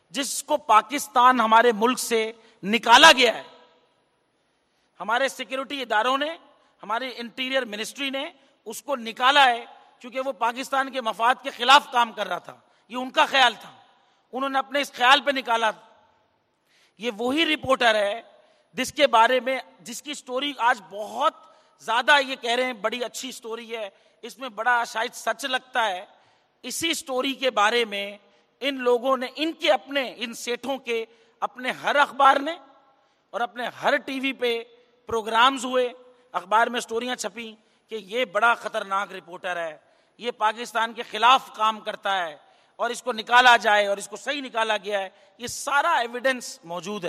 جس کو پاکستان ہمارے ملک سے نکالا گیا ہے. ہمارے سیکیورٹی اداروں نے, ہماری انٹیریئر منسٹری نے اس کو نکالا ہے کیونکہ وہ پاکستان کے مفاد کے خلاف کام کر رہا تھا. یہ ان کا خیال تھا, انہوں نے اپنے اس خیال پہ نکالا. یہ وہی رپورٹر ہے جس کے بارے میں, جس کی سٹوری آج بہت زیادہ یہ کہہ رہے ہیں بڑی اچھی سٹوری ہے, اس میں بڑا شاید سچ لگتا ہے. اسی سٹوری کے بارے میں ان لوگوں نے, ان کے اپنے, ان سیٹھوں کے اپنے ہر اخبار نے اور اپنے ہر ٹی وی پہ پروگرامز ہوئے, اخبار میں سٹوریاں چھپیں کہ یہ بڑا خطرناک رپورٹر ہے, یہ پاکستان کے خلاف کام کرتا ہے اور اس کو نکالا جائے, اور اس کو صحیح نکالا گیا ہے. یہ سارا ایویڈنس موجود ہے.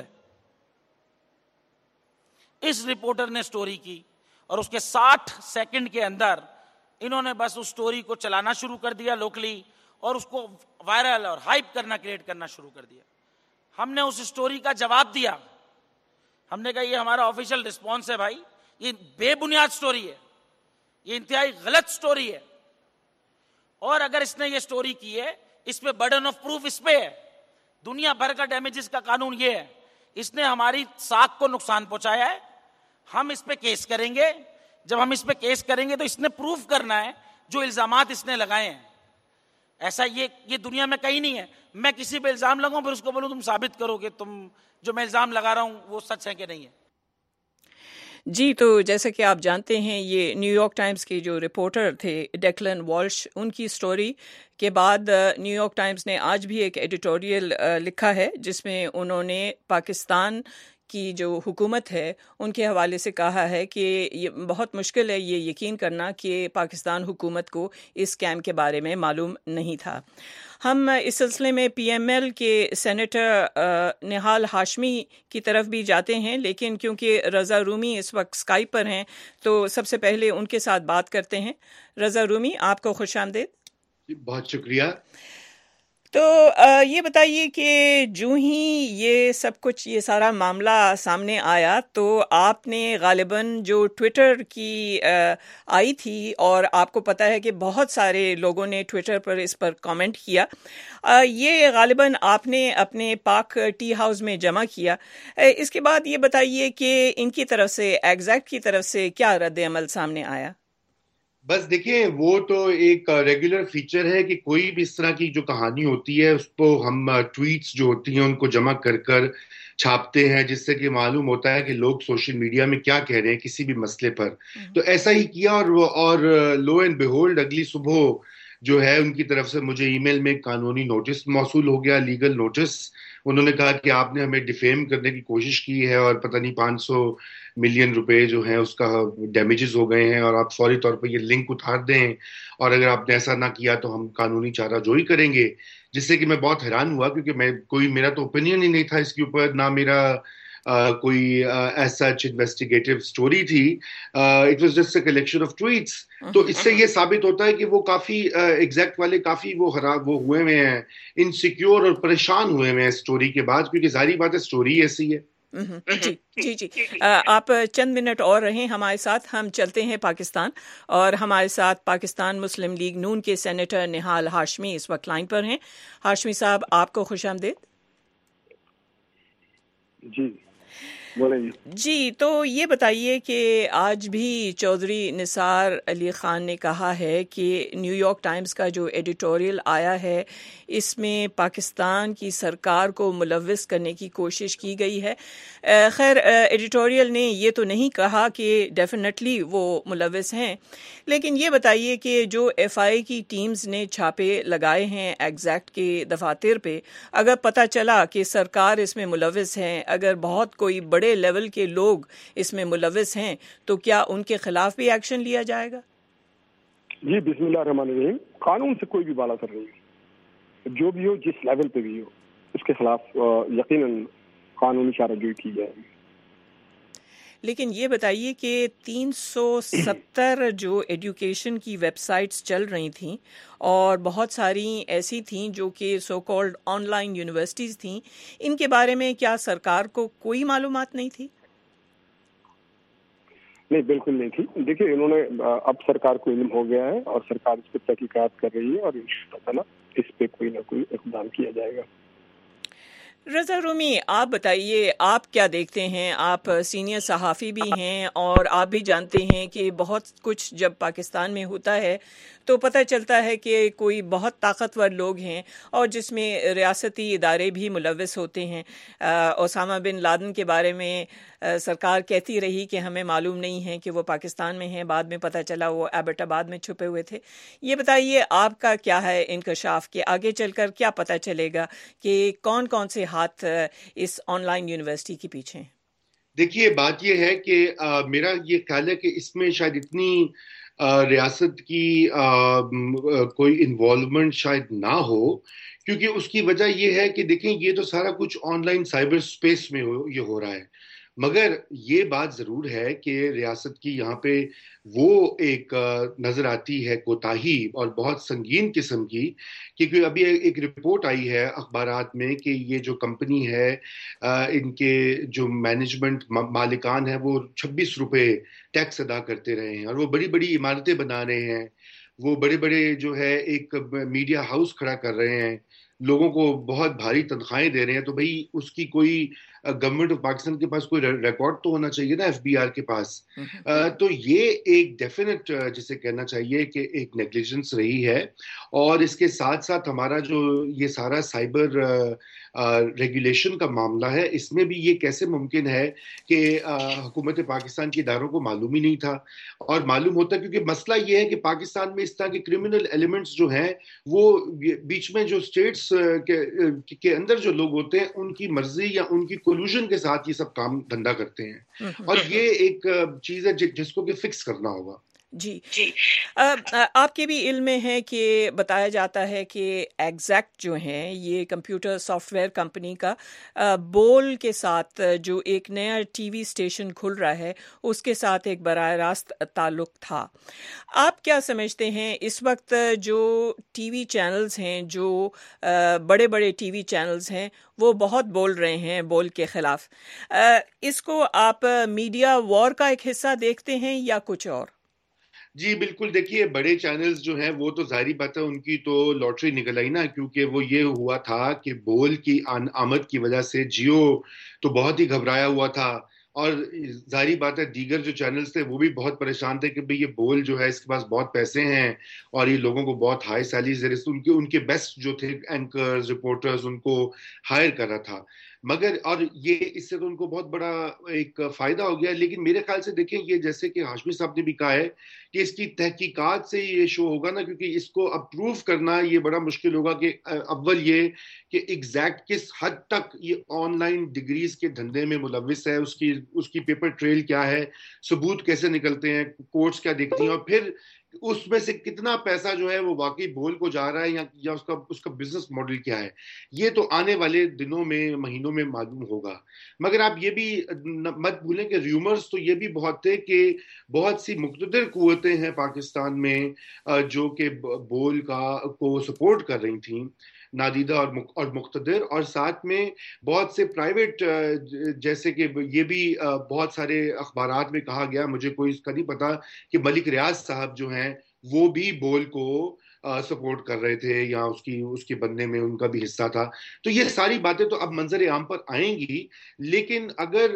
اس رپورٹر نے سٹوری کی اور اس کے 60 سیکنڈ کے اندر انہوں نے بس اس سٹوری کو چلانا شروع کر دیا لوکلی, اور اس کو وائرل اور ہائپ کرنا, کریٹ کرنا شروع کر دیا. ہم نے اس سٹوری کا جواب دیا. ہم نے کہا یہ ہمارا آفیشیل رسپانس ہے بھائی, یہ بے بنیاد سٹوری ہے, یہ انتہائی غلط سٹوری ہے, اور اگر اس نے یہ سٹوری کی ہے اس پہ برڈن آف پروف اس پہ ہے. دنیا بھر کا ڈیمیجز کا قانون یہ ہے, اس نے ہماری ساکھ کو نقصان پہنچایا ہے, ہم اس پہ کیس کریں گے. جب ہم اس پہ کیس کریں گے تو اس نے پروف کرنا ہے جو الزامات اس نے لگائے ہیں. ایسا یہ دنیا میں کہیں نہیں ہے. میں کسی پہ الزام لگاؤں پھر اس کو بولوں تم ثابت کرو کہ تم جو میں الزام لگا رہا ہوں وہ سچ ہے کہ نہیں ہے. جی, تو جیسا کہ آپ جانتے ہیں یہ نیو یارک ٹائمز کے جو رپورٹر تھے ڈیکلن والش, ان کی سٹوری کے بعد نیو یارک ٹائمز نے آج بھی ایک ایڈیٹوریل لکھا ہے جس میں انہوں نے پاکستان کی جو حکومت ہے ان کے حوالے سے کہا ہے کہ یہ بہت مشکل ہے یہ یقین کرنا کہ پاکستان حکومت کو اس اسکیم کے بارے میں معلوم نہیں تھا. ہم اس سلسلے میں پی ایم ایل کے سینیٹر نہال ہاشمی کی طرف بھی جاتے ہیں, لیکن کیونکہ رضا رومی اس وقت اسکائپ پر ہیں تو سب سے پہلے ان کے ساتھ بات کرتے ہیں. رضا رومی, آپ کو خوش آمدید. بہت شکریہ. تو یہ بتائیے کہ جو ہی یہ سب کچھ, یہ سارا معاملہ سامنے آیا تو آپ نے غالباً جو ٹویٹر کی آئی تھی, اور آپ کو پتہ ہے کہ بہت سارے لوگوں نے ٹویٹر پر اس پر کامنٹ کیا, یہ غالباً آپ نے اپنے پاک ٹی ہاؤس میں جمع کیا. اس کے بعد یہ بتائیے کہ ان کی طرف سے, ایگزیکٹ کی طرف سے کیا رد عمل سامنے آیا؟ بس دیکھیں, وہ تو ایک ریگولر فیچر ہے کہ کوئی بھی اس طرح کی جو کہانی ہوتی ہے اس کو ہم ٹویٹس جو ہوتی ہیں ان کو جمع کر کر چھاپتے ہیں, جس سے کہ معلوم ہوتا ہے کہ لوگ سوشل میڈیا میں کیا کہہ رہے ہیں کسی بھی مسئلے پر. تو ایسا ہی کیا, اور لو اینڈ بیہولڈ اگلی صبح جو ہے ان کی طرف سے مجھے ای میل میں قانونی نوٹس موصول ہو گیا, لیگل نوٹس. انہوں نے کہا کہ آپ نے ہمیں ڈیفیم کرنے کی کوشش کی ہے اور پتہ نہیں 500 ملین روپے جو ہیں اس کا ڈیمیجز ہو گئے ہیں, اور آپ فوری طور پہ یہ لنک اتار دیں, اور اگر آپ نے ایسا نہ کیا تو ہم قانونی چارہ جوئی کریں گے. جس سے کہ میں بہت حیران ہوا کیونکہ میرا تو اوپینین ہی نہیں تھا اس کے اوپر, نہ میرا کوئی ایز سچ انویسٹیگیٹو سٹوری تھی. It was just a collection of tweets. تو اس سے یہ ثابت ہوتا ہے کہ وہ کافی ایگزیکٹ والے کافی وہ ہوئے ہوئے ہیں, انسیکیور اور پریشان ہوئے ہوئے ہیں سٹوری کے بعد, کیونکہ ظاہری بات ہے سٹوری ایسی ہے. جی آپ چند منٹ اور رہیں ہمارے ساتھ, ہم چلتے ہیں پاکستان, اور ہمارے ساتھ پاکستان مسلم لیگ نون کے سینیٹر نہال ہاشمی اس وقت لائن پر ہیں. ہاشمی صاحب, آپ کو خوش آمدید. جی بولیں. جی, تو یہ بتائیے کہ آج بھی چودھری نثار علی خان نے کہا ہے کہ نیو یارک ٹائمز کا جو ایڈیٹوریل آیا ہے اس میں پاکستان کی سرکار کو ملوث کرنے کی کوشش کی گئی ہے. خیر, ایڈیٹوریل نے یہ تو نہیں کہا کہ ڈیفینیٹلی وہ ملوث ہیں, لیکن یہ بتائیے کہ جو ایف آئی کی ٹیمز نے چھاپے لگائے ہیں ایگزیکٹ کے دفاتر پہ, اگر پتہ چلا کہ سرکار اس میں ملوث ہیں, اگر بہت کوئی بڑے لیول کے لوگ اس میں ملوث ہیں, تو کیا ان کے خلاف بھی ایکشن لیا جائے گا؟ جی بسم اللہ الرحمن الرحیم. قانون سے کوئی بھی بالا تر نہیں ہے, جو بھی ہو جس لیول پہ بھی ہو اس کے خلاف یقیناً قانونی چارہ جوئی کی جائے گی. لیکن یہ بتائیے کہ 370 جو ایڈوکیشن کی ویب سائٹس چل رہی تھیں, اور بہت ساری ایسی تھیں جو کہ so called online universities تھیں, ان کے بارے میں کیا سرکار کو کوئی معلومات نہیں تھی؟ نہیں, بالکل نہیں تھی. دیکھیے, انہوں نے اب سرکار کو علم ہو گیا ہے اور سرکار اس پہ تحقیقات کر رہی ہے, اور انشاءاللہ اس پہ کوئی نہ کوئی اقدام کیا جائے گا. رضا رومی، آپ بتائیے، آپ کیا دیکھتے ہیں؟ آپ سینئر صحافی بھی ہیں اور آپ بھی جانتے ہیں کہ بہت کچھ جب پاکستان میں ہوتا ہے تو پتہ چلتا ہے کہ کوئی بہت طاقتور لوگ ہیں اور جس میں ریاستی ادارے بھی ملوث ہوتے ہیں۔ اسامہ بن لادن کے بارے میں سرکار کہتی رہی کہ ہمیں معلوم نہیں ہے کہ وہ پاکستان میں ہیں، بعد میں پتہ چلا وہ ایبٹ آباد میں چھپے ہوئے تھے۔ یہ بتائیے آپ کا کیا ہے انکشاف کہ آگے چل کر کیا پتہ چلے گا کہ کون کون سے ہاتھ اس آن لائن یونیورسٹی کے پیچھے ہیں؟ دیکھیے بات یہ ہے کہ میرا یہ خیال ہے کہ اس میں شاید اتنی ریاست کی کوئی انوالومنٹ شاید نہ ہو، کیونکہ اس کی وجہ یہ ہے کہ دیکھیں یہ تو سارا کچھ آن لائن سائبر سپیس میں یہ ہو رہا ہے، مگر یہ بات ضرور ہے کہ ریاست کی یہاں پہ وہ ایک نظر آتی ہے کوتاہی اور بہت سنگین قسم کی، کیونکہ ابھی ایک رپورٹ آئی ہے اخبارات میں کہ یہ جو کمپنی ہے ان کے جو مینجمنٹ مالکان ہیں وہ 26 روپے ٹیکس ادا کرتے رہے ہیں اور وہ بڑی بڑی عمارتیں بنا رہے ہیں، وہ بڑے بڑے جو ہے ایک میڈیا ہاؤس کھڑا کر رہے ہیں، لوگوں کو بہت بھاری تنخواہیں دے رہے ہیں، تو بھئی اس کی کوئی گورنمنٹ آف پاکستان کے پاس کوئی ریکارڈ تو ہونا چاہیے نا، ایف بی آر کے پاس۔ تو یہ ایک ڈیفینٹ جسے کہنا چاہیے کہ ایک نیگلیجنس رہی ہے، اور اس کے ساتھ ساتھ ہمارا جو یہ سارا سائبر ریگولیشن کا معاملہ ہے، اس میں بھی یہ کیسے ممکن ہے کہ حکومت پاکستان کے اداروں کو معلوم ہی نہیں تھا، اور معلوم ہوتا کیونکہ مسئلہ یہ ہے کہ پاکستان میں اس طرح کے کرمنل ایلیمنٹس جو ہیں وہ بیچ میں جو اسٹیٹس کے اندر جو لوگ ہوتے ہیں ان کی مرضی یا ان کی کولوژن کے ساتھ یہ سب کام دھندا کرتے ہیں، اور یہ ایک چیز ہے جس کو کہ فکس کرنا ہوگا۔ جی، آپ کے بھی علم میں ہے کہ بتایا جاتا ہے کہ ایگزیکٹ جو ہیں یہ کمپیوٹر سافٹ ویئر کمپنی کا بول کے ساتھ جو ایک نیا ٹی وی اسٹیشن کھل رہا ہے اس کے ساتھ ایک براہ راست تعلق تھا۔ آپ کیا سمجھتے ہیں اس وقت جو ٹی وی چینلز ہیں، جو بڑے بڑے ٹی وی چینلز ہیں، وہ بہت بول رہے ہیں بول کے خلاف، اس کو آپ میڈیا وار کا ایک حصہ دیکھتے ہیں یا کچھ اور؟ جی بالکل، دیکھیے بڑے چینلز جو ہیں وہ تو ظاہری بات ہے ان کی تو لاٹری نکل آئی نا، کیونکہ وہ یہ ہوا تھا کہ بول کی آمد کی وجہ سے جیو تو بہت ہی گھبرایا ہوا تھا، اور ظاہری بات ہے دیگر جو چینلز تھے وہ بھی بہت پریشان تھے کہ بھئی یہ بول جو ہے اس کے پاس بہت پیسے ہیں اور یہ لوگوں کو بہت ہائی سیلریز دے رہے تھے، ان کے بیسٹ جو تھے اینکرز رپورٹرز ان کو ہائر کر رہا تھا، مگر اور یہ اس سے تو ان کو بہت بڑا ایک فائدہ ہو گیا۔ لیکن میرے خیال سے دیکھیں یہ جیسے کہ ہاشمی صاحب نے بھی کہا ہے کہ اس کی تحقیقات سے یہ شو ہوگا نا، کیونکہ اس کو اپروو کرنا یہ بڑا مشکل ہوگا کہ اول یہ کہ ایگزیکٹ کس حد تک یہ آن لائن ڈگریز کے دھندے میں ملوث ہے، اس کی پیپر ٹریل کیا ہے، ثبوت کیسے نکلتے ہیں، کورٹس کیا دیکھتی ہیں، اور پھر اس میں سے کتنا پیسہ جو ہے وہ واقعی بول کو جا رہا ہے یا اس کا بزنس ماڈل کیا ہے، یہ تو آنے والے دنوں میں مہینوں میں معلوم ہوگا۔ مگر آپ یہ بھی مت بھولیں کہ ریومرز تو یہ بھی بہت تھے کہ بہت سی مقتدر قوتیں ہیں پاکستان میں جو کہ بول کو سپورٹ کر رہی تھیں، نادیدہ اور مقتدر، اور ساتھ میں بہت سے پرائیویٹ جیسے کہ یہ بھی بہت سارے اخبارات میں کہا گیا، مجھے کوئی اس کا نہیں پتا، کہ ملک ریاض صاحب جو ہیں وہ بھی بول کو سپورٹ کر رہے تھے یا اس کے بننے میں ان کا بھی حصہ تھا۔ تو یہ ساری باتیں تو اب منظر عام پر آئیں گی، لیکن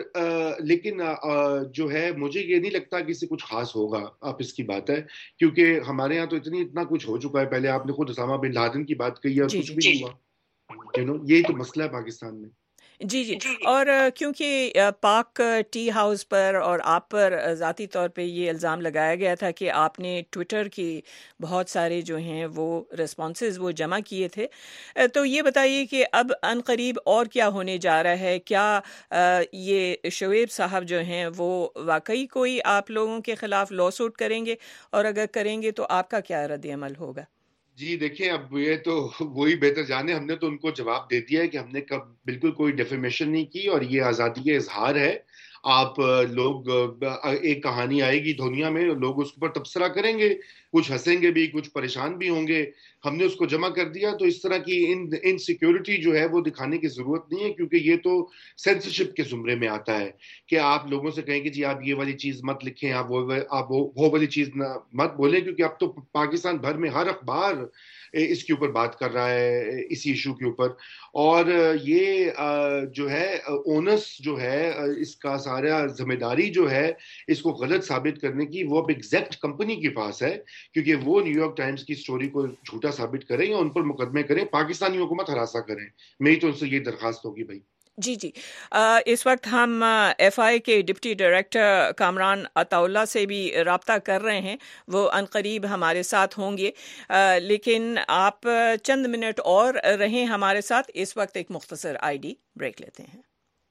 جو ہے مجھے یہ نہیں لگتا کہ اس سے کچھ خاص ہوگا۔ اب اس کی بات ہے کیونکہ ہمارے ہاں تو اتنا کچھ ہو چکا ہے، پہلے آپ نے خود اسامہ بن لادن کی بات کہی ہے اور کچھ بھی نہیں ہوا، یہی تو مسئلہ ہے پاکستان میں۔ جی، اور کیونکہ پاک ٹی ہاؤس پر اور آپ پر ذاتی طور پہ یہ الزام لگایا گیا تھا کہ آپ نے ٹویٹر کی بہت سارے جو ہیں وہ ریسپانسز وہ جمع کیے تھے، تو یہ بتائیے کہ اب ان قریب اور کیا ہونے جا رہا ہے؟ کیا یہ شعیب صاحب جو ہیں وہ واقعی کوئی آپ لوگوں کے خلاف لا سوٹ کریں گے، اور اگر کریں گے تو آپ کا کیا رد عمل ہوگا؟ جی دیکھیں، اب یہ تو وہی بہتر جانے، ہم نے تو ان کو جواب دے دیا ہے کہ ہم نے بالکل کوئی ڈیفیمیشن نہیں کی، اور یہ آزادی اظہار ہے۔ آپ لوگ ایک کہانی آئے گی دنیا میں، لوگ اس پر تبصرہ کریں گے، کچھ ہنسیں گے بھی، کچھ پریشان بھی ہوں گے، ہم نے اس کو جمع کر دیا۔ تو اس طرح کی انسیکیورٹی جو ہے وہ دکھانے کی ضرورت نہیں ہے، کیونکہ یہ تو سینسرشپ کے زمرے میں آتا ہے کہ آپ لوگوں سے کہیں کہ جی آپ یہ والی چیز مت لکھیں، آپ وہ والی چیز مت بولیں، کیونکہ اب تو پاکستان بھر میں ہر اخبار اس کے اوپر بات کر رہا ہے, اسی ایشو کے اوپر. اور یہ جو ہے اونس جو ہے اس کا سارا ذمہ داری جو ہے اس کو غلط ثابت کرنے کی وہ اب ایگزیکٹ کمپنی کے پاس ہے, کیونکہ وہ نیو یارک ٹائمز کی سٹوری کو جھوٹا ثابت کریں یا ان پر مقدمے کریں, پاکستانی حکومت ہراساں کریں. میری تو ان سے یہ درخواست ہوگی بھائی. جی اس وقت ہم ایف آئی کے ڈپٹی ڈائریکٹر کامران عطا اللہ سے بھی رابطہ کر رہے ہیں, وہ عنقریب ہمارے ساتھ ہوں گے, لیکن آپ چند منٹ اور رہیں ہمارے ساتھ. اس وقت ایک مختصر آئی ڈی بریک لیتے ہیں.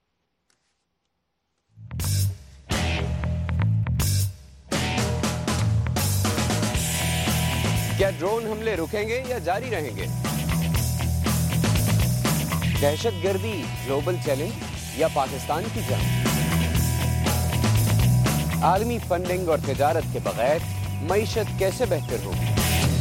کیا ڈرون حملے رکیں گے یا جاری رہیں گے؟ دہشت گردی گلوبل چیلنج یا پاکستان کی جنگ؟ عالمی فنڈنگ اور تجارت کے بغیر معیشت کیسے بہتر ہوگی؟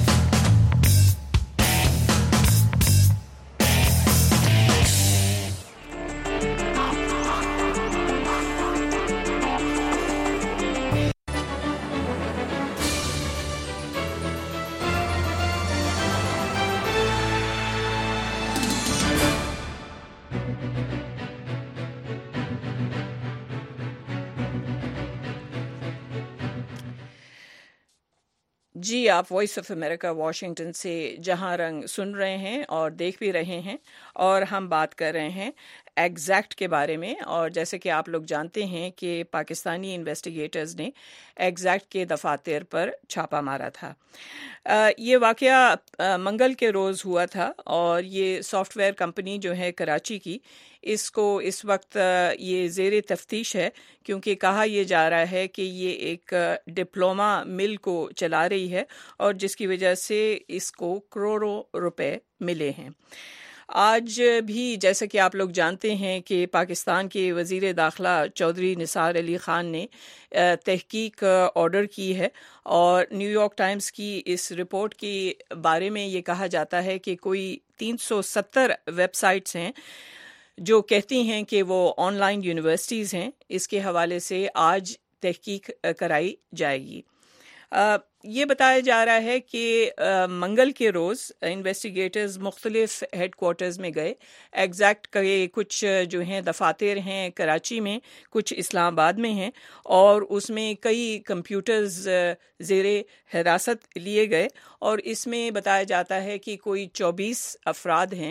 جی, آپ وائس آف امریکہ واشنگٹن سے جہاں رنگ سن رہے ہیں اور دیکھ بھی رہے ہیں, اور ہم بات کر رہے ہیں ایگزیکٹ کے بارے میں. اور جیسے کہ آپ لوگ جانتے ہیں کہ پاکستانی انویسٹیگیٹرز نے ایگزیکٹ کے دفاتر پر چھاپا مارا تھا. یہ واقعہ منگل کے روز ہوا تھا, اور یہ سافٹ ویئر کمپنی جو ہے کراچی کی, اس کو اس وقت یہ زیر تفتیش ہے, کیونکہ کہا یہ جا رہا ہے کہ یہ ایک ڈپلوما مل کو چلا رہی ہے, اور جس کی وجہ سے اس کو کروڑوں روپے ملے ہیں. آج بھی جیسا کہ آپ لوگ جانتے ہیں کہ پاکستان کے وزیر داخلہ چودھری نثار علی خان نے تحقیق آرڈر کی ہے, اور نیو یارک ٹائمز کی اس رپورٹ کے بارے میں یہ کہا جاتا ہے کہ کوئی 370 ویب سائٹس ہیں جو کہتی ہیں کہ وہ آن لائن یونیورسٹیز ہیں. اس کے حوالے سے آج تحقیق کرائی جائے گی. یہ بتایا جا رہا ہے کہ منگل کے روز انویسٹیگیٹرز مختلف ہیڈ کوارٹرز میں گئے. ایگزیکٹ کے کچھ جو ہیں دفاتر ہیں کراچی میں, کچھ اسلام آباد میں ہیں, اور اس میں کئی کمپیوٹرز زیر حراست لیے گئے, اور اس میں بتایا جاتا ہے کہ کوئی 24 افراد ہیں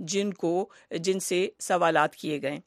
جن سے سوالات کیے گئے.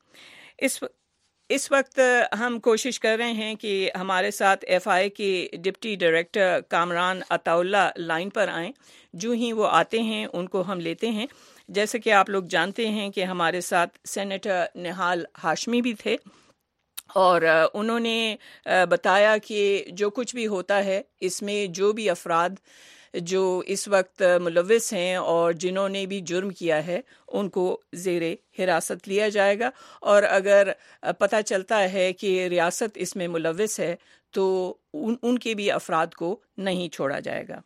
اس وقت ہم کوشش کر رہے ہیں کہ ہمارے ساتھ ایف آئی کے ڈپٹی ڈائریکٹر کامران عطا اللہ لائن پر آئیں. جو ہی وہ آتے ہیں ان کو ہم لیتے ہیں. جیسے کہ آپ لوگ جانتے ہیں کہ ہمارے ساتھ سینیٹر نہال ہاشمی بھی تھے, اور انہوں نے بتایا کہ جو کچھ بھی ہوتا ہے اس میں جو بھی افراد جو اس وقت ملوث ہیں اور جنہوں نے بھی جرم کیا ہے ان کو زیر حراست لیا جائے گا, اور اگر پتہ چلتا ہے کہ ریاست اس میں ملوث ہے تو ان کے بھی افراد کو نہیں چھوڑا جائے گا.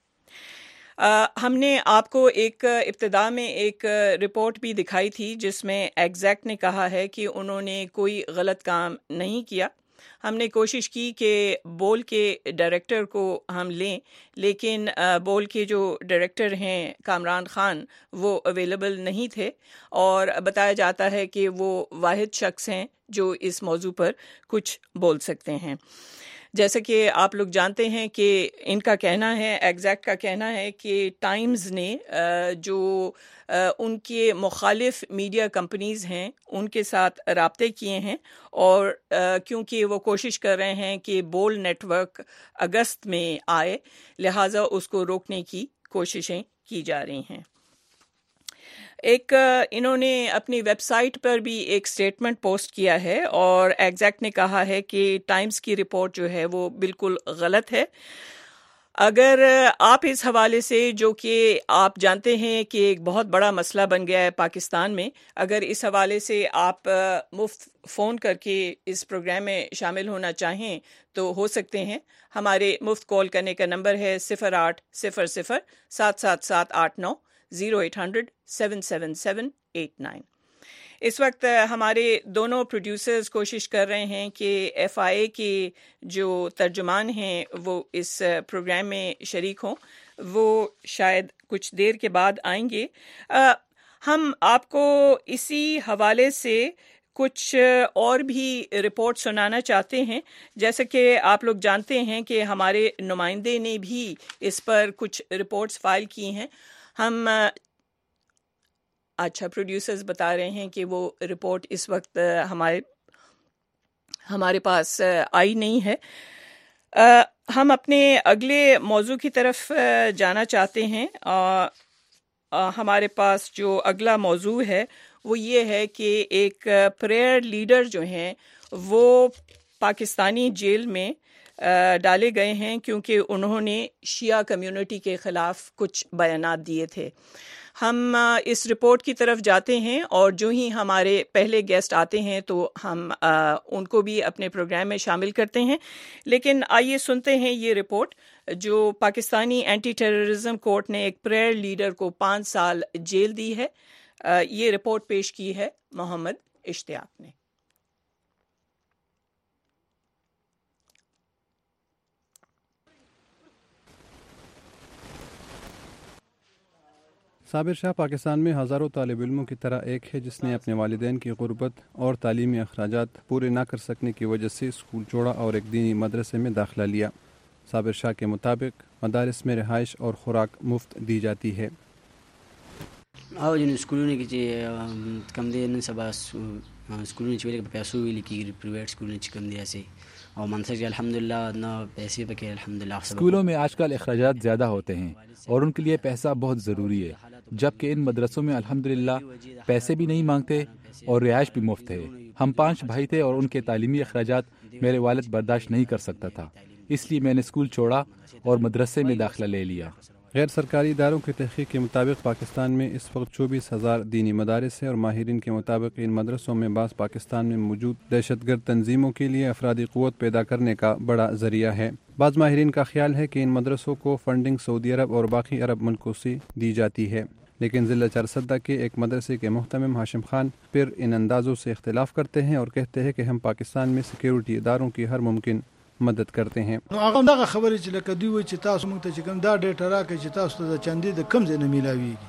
ہم نے آپ کو ایک ابتدا میں ایک رپورٹ بھی دکھائی تھی جس میں ایگزیکٹ نے کہا ہے کہ انہوں نے کوئی غلط کام نہیں کیا. ہم نے کوشش کی کہ بول کے ڈائریکٹر کو ہم لیں, لیکن بول کے جو ڈائریکٹر ہیں کامران خان وہ اویلیبل نہیں تھے, اور بتایا جاتا ہے کہ وہ واحد شخص ہیں جو اس موضوع پر کچھ بول سکتے ہیں. جیسے کہ آپ لوگ جانتے ہیں کہ ان کا کہنا ہے, ایگزیکٹ کا کہنا ہے کہ ٹائمز نے جو ان کے مخالف میڈیا کمپنیز ہیں ان کے ساتھ رابطے کیے ہیں, اور کیونکہ وہ کوشش کر رہے ہیں کہ بول نیٹ ورک اگست میں آئے, لہٰذا اس کو روکنے کی کوششیں کی جا رہی ہیں. ایک انہوں نے اپنی ویب سائٹ پر بھی ایک سٹیٹمنٹ پوسٹ کیا ہے, اور ایگزیکٹ نے کہا ہے کہ ٹائمز کی رپورٹ جو ہے وہ بالکل غلط ہے. اگر آپ اس حوالے سے, جو کہ آپ جانتے ہیں کہ ایک بہت بڑا مسئلہ بن گیا ہے پاکستان میں, اگر اس حوالے سے آپ مفت فون کر کے اس پروگرام میں شامل ہونا چاہیں تو ہو سکتے ہیں. ہمارے مفت کال کرنے کا نمبر ہے 0800 77789 0800 77789. اس وقت ہمارے دونوں پروڈیوسرز کوشش کر رہے ہیں کہ ایف آئی اے کے جو ترجمان ہیں وہ اس پروگرام میں شریک ہوں. وہ شاید کچھ دیر کے بعد آئیں گے. ہم آپ کو اسی حوالے سے کچھ اور بھی رپورٹ سنانا چاہتے ہیں. جیسا کہ آپ لوگ جانتے ہیں کہ ہمارے نمائندے نے بھی اس پر کچھ رپورٹس فائل کی ہیں. ہم اچھا پروڈیوسرز بتا رہے ہیں کہ وہ رپورٹ اس وقت ہمارے پاس آئی نہیں ہے. ہم اپنے اگلے موضوع کی طرف جانا چاہتے ہیں. ہمارے پاس جو اگلا موضوع ہے وہ یہ ہے کہ ایک پریئر لیڈر جو ہیں وہ پاکستانی جیل میں ڈالے گئے ہیں کیونکہ انہوں نے شیعہ کمیونٹی کے خلاف کچھ بیانات دیے تھے. ہم اس رپورٹ کی طرف جاتے ہیں اور جو ہی ہمارے پہلے گیسٹ آتے ہیں تو ہم ان کو بھی اپنے پروگرام میں شامل کرتے ہیں. لیکن آئیے سنتے ہیں یہ رپورٹ جو پاکستانی اینٹی ٹیررزم کورٹ نے ایک پریئر لیڈر کو 5 سال جیل دی ہے. یہ رپورٹ پیش کی ہے محمد اشتیاق نے. صابر شاہ پاکستان میں ہزاروں طالب علموں کی طرح ایک ہے جس نے اپنے والدین کی غربت اور تعلیمی اخراجات پورے نہ کر سکنے کی وجہ سے اسکول چھوڑا اور ایک دینی مدرسے میں داخلہ لیا. صابر شاہ کے مطابق مدارس میں رہائش اور خوراک مفت دی جاتی ہے. جن اسکولوں کی کم دے نن سبا اسکولوں چویلے پیسوں ویلی کی پرائیویٹ اسکولوں کم دیا سے اور منصر جی الحمدللہ نہ پیسے پکے الحمدللہ. اسکولوں میں آج کل اخراجات زیادہ ہوتے ہیں اور ان کے لیے پیسہ بہت ضروری ہے، جبکہ ان مدرسوں میں الحمدللہ پیسے بھی نہیں مانگتے اور رہائش بھی مفت ہے. ہم 5 بھائی تھے اور ان کے تعلیمی اخراجات میرے والد برداشت نہیں کر سکتا تھا، اس لیے میں نے اسکول چھوڑا اور مدرسے میں داخلہ لے لیا. غیر سرکاری اداروں کی تحقیق کے مطابق پاکستان میں اس وقت 24,000 دینی مدارس ہیں اور ماہرین کے مطابق ان مدرسوں میں بعض پاکستان میں موجود دہشت گرد تنظیموں کے لیے افرادی قوت پیدا کرنے کا بڑا ذریعہ ہے. بعض ماہرین کا خیال ہے کہ ان مدرسوں کو فنڈنگ سعودی عرب اور باقی عرب ملکوں سے دی جاتی ہے، لیکن ضلع چارسدہ کے ایک مدرسے کے محتمم ہاشم خان پھر ان اندازوں سے اختلاف کرتے ہیں اور کہتے ہیں کہ ہم پاکستان میں سیکیورٹی اداروں کی ہر ممکن مدد کرتے ہیں. هغه دغه خبرې چې لکه دوی وایي چې تاسو موږ ته چې کوم دا ډیټا راکړئ چې تاسو ته د چندې د کم ځای نه میلاویږي،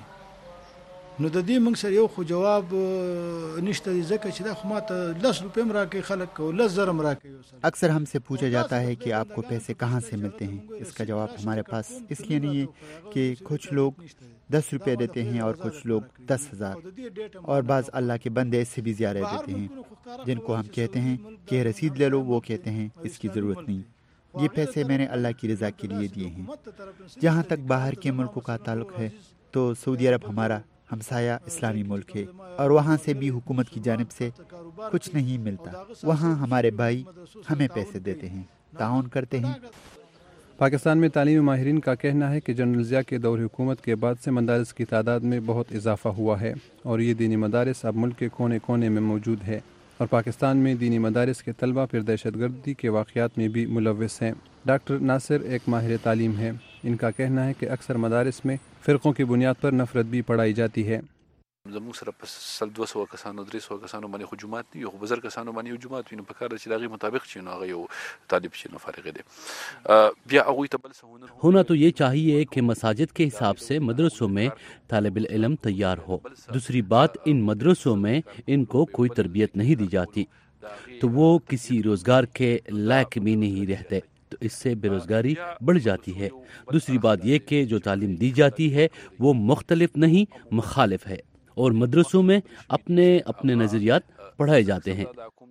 نو د دې موږ سره یو خو جواب نشته ځکه چې دا خو ماته 10 روپۍ هم راکوي خلک او 10,000 هم راکوي. اکثر ہم سے پوچھا جاتا ہے کہ آپ کو پیسے کہاں سے ملتے ہیں. اس کا جواب ہمارے پاس اس لیے نہیں ہے کہ کچھ لوگ 10 روپے دیتے ہیں اور کچھ لوگ 10,000 اور بعض اللہ کے بندے اس سے بھی زیادہ دیتے ہیں جن کو ہم کہتے ہیں کہ رسید لے لو، وہ کہتے ہیں اس کی ضرورت نہیں، یہ پیسے میں نے اللہ کی رضا کے لیے دیے ہیں. جہاں تک باہر کے ملکوں کا تعلق ہے تو سعودی عرب ہمارا ہمسایہ اسلامی ملک ہے اور وہاں سے بھی حکومت کی جانب سے کچھ نہیں ملتا. وہاں ہمارے بھائی ہمیں پیسے دیتے ہیں، تعاون کرتے ہیں. پاکستان میں تعلیمی ماہرین کا کہنا ہے کہ جنرل ضیاء کے دور حکومت کے بعد سے مدارس کی تعداد میں بہت اضافہ ہوا ہے اور یہ دینی مدارس اب ملک کے کونے کونے میں موجود ہے اور پاکستان میں دینی مدارس کے طلبہ پھر دہشت گردی کے واقعات میں بھی ملوث ہیں. ڈاکٹر ناصر ایک ماہر تعلیم ہے. ان کا کہنا ہے کہ اکثر مدارس میں فرقوں کی بنیاد پر نفرت بھی پڑھائی جاتی ہے. زموږ سره په 200 کسانو 300 کسانو باندې خو جماعت نه یو خو بزر کسانو باندې یو جماعت وینو په کار چې دغه مطابق چې نو هغه یو طالب چې نو فارغ دي بیا هغه ته بل سهونه ہونا تو یہ چاہیے کہ مساجد کے حساب سے مدرسوں میں طالب العلم تیار ہو. دوسری بات ان مدرسوں میں ان کو کوئی تربیت نہیں دی جاتی تو وہ کسی روزگار کے لائق بھی نہیں رہتے، تو اس سے بے روزگاری بڑھ جاتی ہے. دوسری بات یہ کہ جو تعلیم دی جاتی ہے وہ مختلف نہیں مخالف ہے اور مدرسوں میں اپنے اپنے نظریات پڑھائے جاتے ہیں.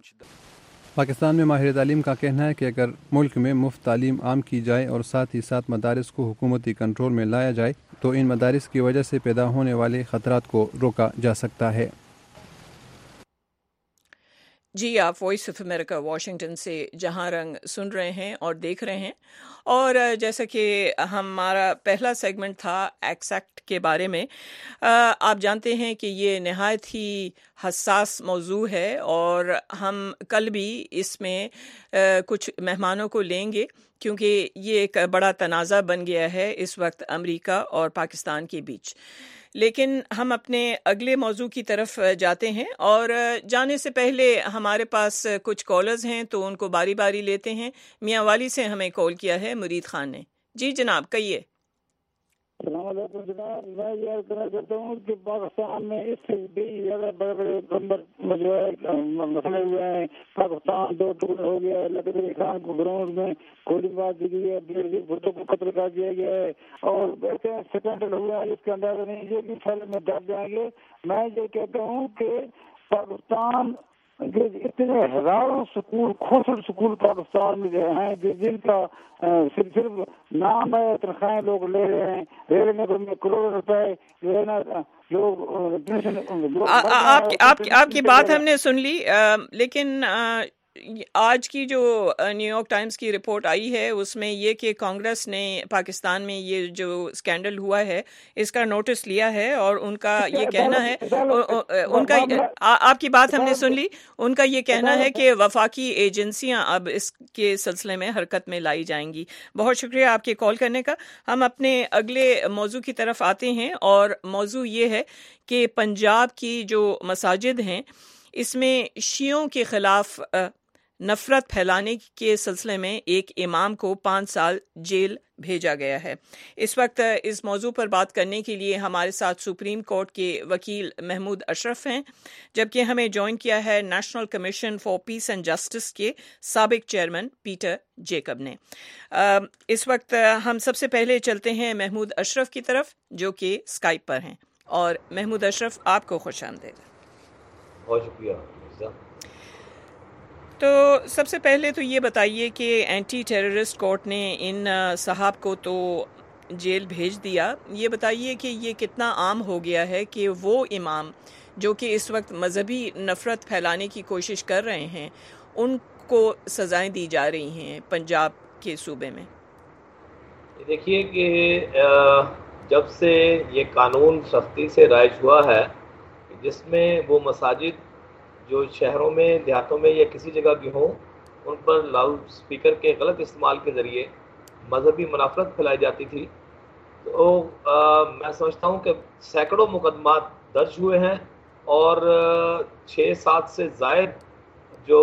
پاکستان میں ماہر تعلیم کا کہنا ہے کہ اگر ملک میں مفت تعلیم عام کی جائے اور ساتھ ہی ساتھ مدارس کو حکومتی کنٹرول میں لایا جائے تو ان مدارس کی وجہ سے پیدا ہونے والے خطرات کو روکا جا سکتا ہے. جی آپ وائس آف امریکہ واشنگٹن سے جہاں رنگ سن رہے ہیں اور دیکھ رہے ہیں. اور جیسا کہ ہمارا پہلا سیگمنٹ تھا ایکس ایکٹ کے بارے میں، آپ جانتے ہیں کہ یہ نہایت ہی حساس موضوع ہے اور ہم کل بھی اس میں کچھ مہمانوں کو لیں گے کیونکہ یہ ایک بڑا تنازع بن گیا ہے اس وقت امریکہ اور پاکستان کے بیچ. لیکن ہم اپنے اگلے موضوع کی طرف جاتے ہیں اور جانے سے پہلے ہمارے پاس کچھ کالرز ہیں تو ان کو باری باری لیتے ہیں. میاں والی سے ہمیں کال کیا ہے مرید خان نے. جی جناب کہیے. السلام علیکم جناب. میں یہ کہنا چاہتا ہوں کہ پاکستان میں اس سے بھی زیادہ بڑے بڑے جو ہے مسئلے ہوئے ہیں. پاکستان 2 ٹکڑے ہو گیا ہے. لقب علی خان کو گراؤنڈ میں گولی مار دی گئی ہے. بھٹو کو قتل کر دیا گیا ہے. اور ایسے سکینڈل ہوا ہے جس کا اندازہ نہیں. یہ بھی پھیلے میں ڈر جائیں گے. میں یہ کہتا ہوں کہ پاکستان اتنے ہزاروں سکول کھوسڑ سکول پاکستان میں جو ہیں جن کا صرف نام ہے, تنخواہیں لوگ لے رہے ہیں. ریل نگر میں کروڑوں روپے جو ہے نا لوگ آپ کی بات ہم نے سن لی, لیکن آج کی جو نیو یارک ٹائمز کی رپورٹ آئی ہے اس میں یہ کہ کانگریس نے پاکستان میں یہ جو اسکینڈل ہوا ہے اس کا نوٹس لیا ہے, اور ان کا یہ کہنا ہے, ان کا آپ کی بات ہم نے سن لی, ان کا یہ کہنا ہے کہ وفاقی ایجنسیاں اب اس کے سلسلے میں حرکت میں لائی جائیں گی. بہت شکریہ آپ کے کال کرنے کا. ہم اپنے اگلے موضوع کی طرف آتے ہیں, اور موضوع یہ ہے کہ پنجاب کی جو مساجد ہیں اس میں شیعوں کے خلاف نفرت پھیلانے کے سلسلے میں ایک امام کو 5 سال جیل بھیجا گیا ہے. اس وقت اس موضوع پر بات کرنے کے لیے ہمارے ساتھ سپریم کورٹ کے وکیل محمود اشرف ہیں, جبکہ ہمیں جوائن کیا ہے National Commission for Peace and Justice کے سابق چیئرمین پیٹر جیکب نے. اس وقت ہم سب سے پہلے چلتے ہیں محمود اشرف کی طرف جو کہ اسکائپ پر ہیں. اور محمود اشرف, آپ کو خوش آمدید. بہت شکریہ. تو سب سے پہلے تو یہ بتائیے کہ اینٹی ٹیررسٹ کورٹ نے ان صاحب کو تو جیل بھیج دیا. یہ بتائیے کہ یہ کتنا عام ہو گیا ہے کہ وہ امام جو کہ اس وقت مذہبی نفرت پھیلانے کی کوشش کر رہے ہیں ان کو سزائیں دی جا رہی ہیں پنجاب کے صوبے میں؟ دیکھیے کہ جب سے یہ قانون سختی سے رائج ہوا ہے جس میں وہ مساجد جو شہروں میں دیہاتوں میں یا کسی جگہ بھی ہوں ان پر لاؤڈ اسپیکر کے غلط استعمال کے ذریعے مذہبی منافرت پھیلائی جاتی تھی, تو میں سمجھتا ہوں کہ سینکڑوں مقدمات درج ہوئے ہیں اور 6-7 سے زائد جو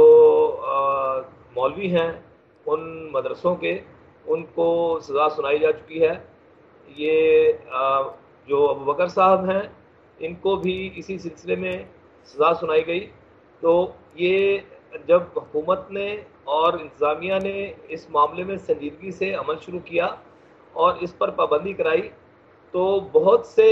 مولوی ہیں ان مدرسوں کے ان کو سزا سنائی جا چکی ہے. یہ جو ابوبکر صاحب ہیں ان کو بھی اسی سلسلے میں سزا سنائی گئی. تو یہ جب حکومت نے اور انتظامیہ نے اس معاملے میں سنجیدگی سے عمل شروع کیا اور اس پر پابندی کرائی تو بہت سے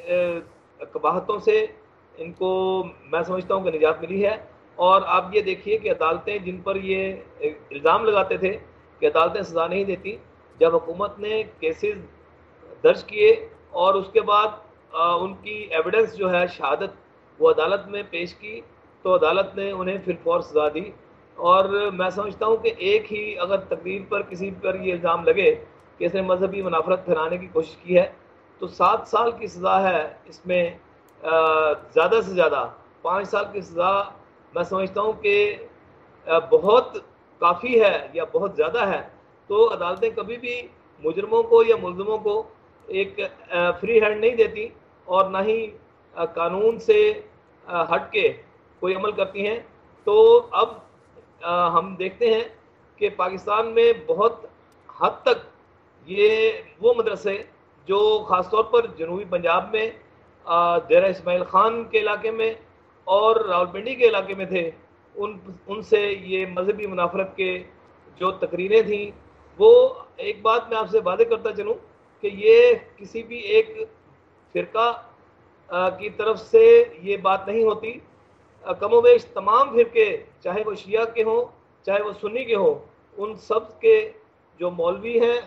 قباحتوں سے ان کو میں سمجھتا ہوں کہ نجات ملی ہے. اور آپ یہ دیکھیے کہ عدالتیں جن پر یہ الزام لگاتے تھے کہ عدالتیں سزا نہیں دیتی, جب حکومت نے کیسز درج کیے اور اس کے بعد ان کی ایویڈنس جو ہے شہادت وہ عدالت میں پیش کی تو عدالت نے انہیں پھر فور سزا دی. اور میں سمجھتا ہوں کہ ایک ہی اگر تقریر پر کسی پر یہ الزام لگے کہ اس نے مذہبی منافرت پھیلانے کی کوشش کی ہے تو 7 سال کی سزا ہے. اس میں زیادہ سے زیادہ 5 سال کی سزا میں سمجھتا ہوں کہ بہت کافی ہے یا بہت زیادہ ہے. تو عدالتیں کبھی بھی مجرموں کو یا ملزموں کو ایک فری ہینڈ نہیں دیتی اور نہ ہی قانون سے ہٹ کے کوئی عمل کرتی ہیں. تو اب ہم دیکھتے ہیں کہ پاکستان میں بہت حد تک یہ وہ مدرسے جو خاص طور پر جنوبی پنجاب میں ڈیرہ اسماعیل خان کے علاقے میں اور راولپنڈی کے علاقے میں تھے ان سے یہ مذہبی منافرت کے جو تقریریں تھیں وہ ایک بات میں آپ سے واضح کرتا چلوں کہ یہ کسی بھی ایک فرقہ کی طرف سے یہ بات نہیں ہوتی. کم و بیش تمام فرقے چاہے وہ شیعہ کے ہوں چاہے وہ سنی کے ہوں ان سب کے جو مولوی ہیں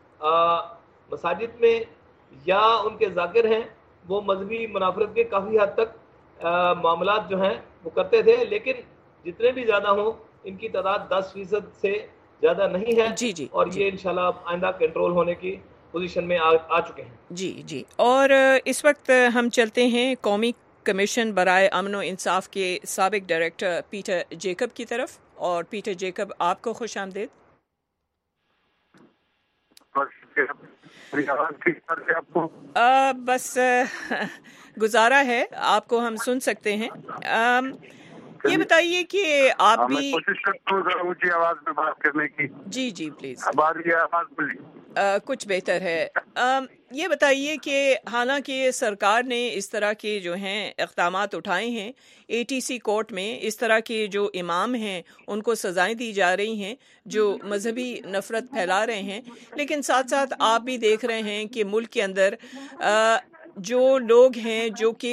مساجد میں یا ان کے ذاکر ہیں وہ مذہبی منافرت کے کافی حد تک معاملات جو ہیں وہ کرتے تھے, لیکن جتنے بھی زیادہ ہوں ان کی تعداد 10% سے زیادہ نہیں ہے. اور یہ انشاءاللہ آئندہ کنٹرول ہونے کی پوزیشن میں آ چکے ہیں. جی اور اس وقت ہم چلتے ہیں قومی کمیشن برائے امن و انصاف کے سابق ڈائریکٹر پیٹر جیکب کی طرف. اور پیٹر جیکب, آپ کو خوش آمدید. بس گزارا ہے, آپ کو ہم سن سکتے ہیں. یہ بتائیے کہ آپ بھی کوشش کرتا ہوں ذرا اونچی آواز میں بات کرنے کی. جی پلیز. اب آ رہی ہے آواز؟ कुछ बेहतर है। ये बताइए कि हालांकि सरकार ने इस तरह के जो हैं इक़दामात उठाए हैं, ATC कोर्ट में इस तरह के जो इमाम हैं उनको सज़ाएं दी जा रही हैं जो मजहबी नफ़रत फैला रहे हैं, लेकिन साथ साथ आप भी देख रहे हैं कि मुल्क के अंदर जो लोग हैं जो कि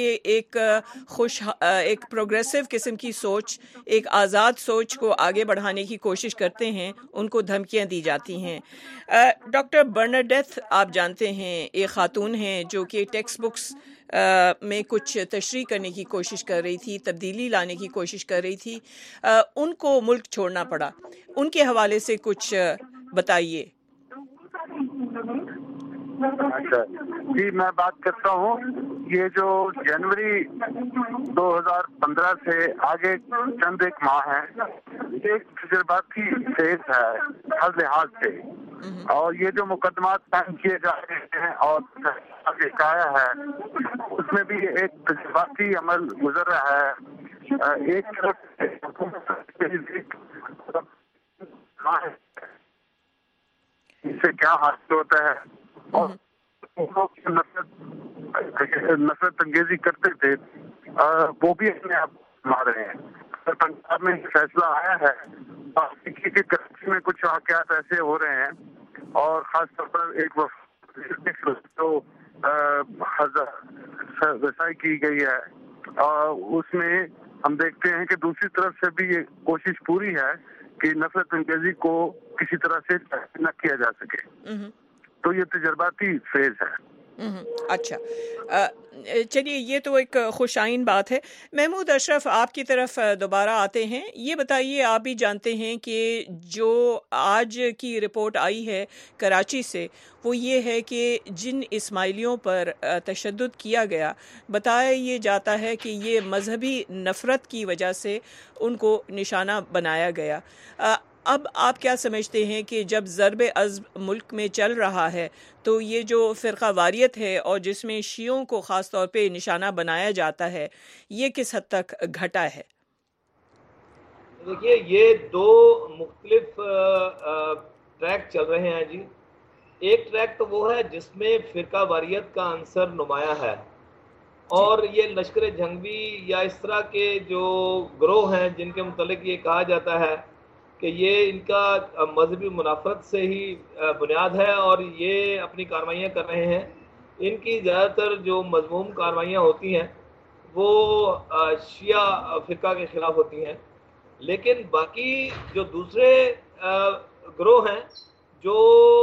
एक प्रोग्रेसिव किस्म की सोच, एक आज़ाद सोच को आगे बढ़ाने की कोशिश करते हैं, उनको धमकियां दी जाती हैं। डॉक्टर बर्नाडेथ आप जानते हैं एक खातून हैं जो कि टेक्स्ट बुक्स में कुछ तशरीह करने की कोशिश कर रही थी, तब्दीली लाने की कोशिश कर रही थी, उनको मुल्क छोड़ना पड़ा। उनके हवाले से कुछ बताइए। अच्छा जी, मैं बात करता हूँ। ये जो जनवरी 2015 से आगे चंद एक माह है, एक तजुर्बाती फेज है हर लिहाज से, और ये जो मुकदमात कायम किए जा रहे हैं और बकाया है, उसमें भी एक तजुर्बाती अमल गुजर रहा है। एक इससे क्या हासिल होता है, और नफरत अंगेजी करते थे वो भी अपने आप ला रहे हैं। तो पंजाब में फैसला आया है कि कराची में कुछ वाक़यात ऐसे हो रहे हैं, और खास तौर पर एक जो रसाई की गई है, उसमें हम देखते हैं कि दूसरी तरफ से भी ये कोशिश पूरी है कि नफरत अंगेजी को किसी तरह से न किया जा सके। तो ये तजर्बाती फेज है। अच्छा, चलिए, ये तो एक खुशाइन बात है। महमूद अशरफ, आपकी तरफ दोबारा आते हैं। ये बताइए, आप भी जानते हैं कि जो आज की रिपोर्ट आई है कराची से, वो ये है कि जिन इस्माइलियों पर तशद्दुद किया गया, बताया ये जाता है कि ये मजहबी नफ़रत की वजह से उनको निशाना बनाया गया। अब आप क्या समझते हैं कि जब ज़रबे अज़्म मुल्क में चल रहा है, तो ये जो फ़िरक़ा वारियत है और जिसमें शियों को ख़ास तौर पे निशाना बनाया जाता है, ये किस हद तक घटा है? देखिए, ये दो मुख्तलिफ ट्रैक चल रहे हैं जी। एक ट्रैक तो वो है जिसमें फ़िरक़ा वारियत का अंसर नुमाया है, और ये लश्कर जंगवी या इस तरह के जो ग्रोह हैं जिनके मुतल्लिक़ ये कहा जाता है कि ये इनका मजहबी मुनाफरत से ही बुनियाद है और ये अपनी कार्रवाइयाँ कर रहे हैं। इनकी ज़्यादातर जो मज़मूम कार्रवाइयाँ होती हैं वो शिया फ़िरक़ा के ख़िलाफ़ होती हैं, लेकिन बाकी जो दूसरे ग्रोह हैं जो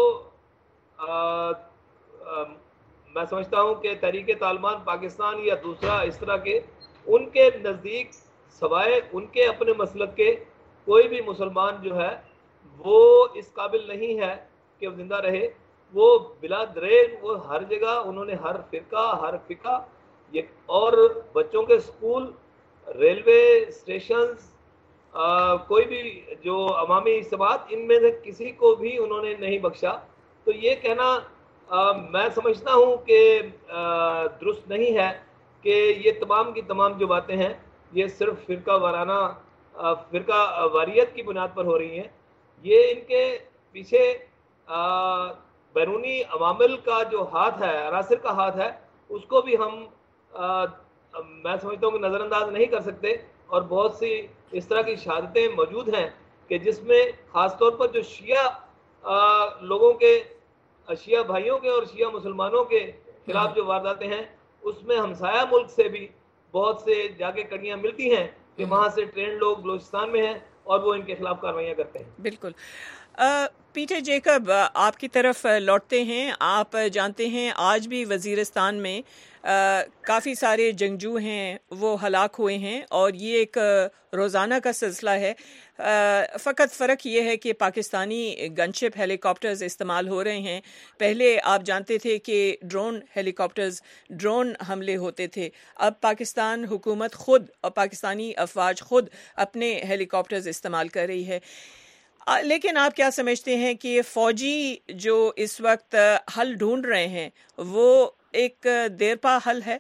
मैं समझता हूँ कि तहरीक तालिबान पाकिस्तान या दूसरा इस तरह के, उनके नज़दीक सवाए उनके अपने मसलक के कोई भी मुसलमान जो है वो इस काबिल नहीं है कि वो जिंदा रहे। वो बिला दरेन वो हर जगह उन्होंने हर फिका ये, और बच्चों के स्कूल, रेलवे स्टेशंस, कोई भी जो अवामी इस्तेमाल, इनमें से किसी को भी उन्होंने नहीं बख्शा। तो ये कहना मैं समझता हूँ कि दुरुस्त नहीं है कि ये तमाम की तमाम जो बातें हैं ये सिर्फ फ़िरका वारियत की बुनियाद पर हो रही हैं। ये इनके पीछे बैरूनी अवामिल का जो हाथ है, अनासिर का हाथ है, उसको भी हम मैं समझता हूँ कि नज़रअंदाज नहीं कर सकते। और बहुत सी इस तरह की शहादतें मौजूद हैं कि जिसमें ख़ास तौर पर जो शिया लोगों के, शिया भाइयों के और शिया मुसलमानों के खिलाफ जो वारदातें हैं, उसमें हमसाया मुल्क से भी बहुत से जाके कड़ियाँ मिलती हैं कि वहाँ से ट्रेंड लोग बलूचिस्तान में हैं और वो इनके खिलाफ कार्रवाइयाँ करते हैं। बिल्कुल। पीटर जेकब, आपकी तरफ लौटते हैं। आप जानते हैं आज भी वज़ीरिस्तान में काफ़ी सारे जंगजू हैं वो हलाक हुए हैं, और ये एक रोज़ाना का सिलसिला है। फ़कत फ़र्क ये है कि पाकिस्तानी गनशिप हेलीकॉप्टर्स इस्तेमाल हो रहे हैं। पहले आप जानते थे कि ड्रोन हमले होते थे। अब पाकिस्तान हुकूमत ख़ुद और पाकिस्तानी अफवाज ख़ुद अपने हेलीकॉप्टर्स इस्तेमाल कर रही है। लेकिन आप क्या समझते हैं कि फ़ौजी जो इस वक्त हल ढूंढ रहे हैं वो एक देरपा हल है?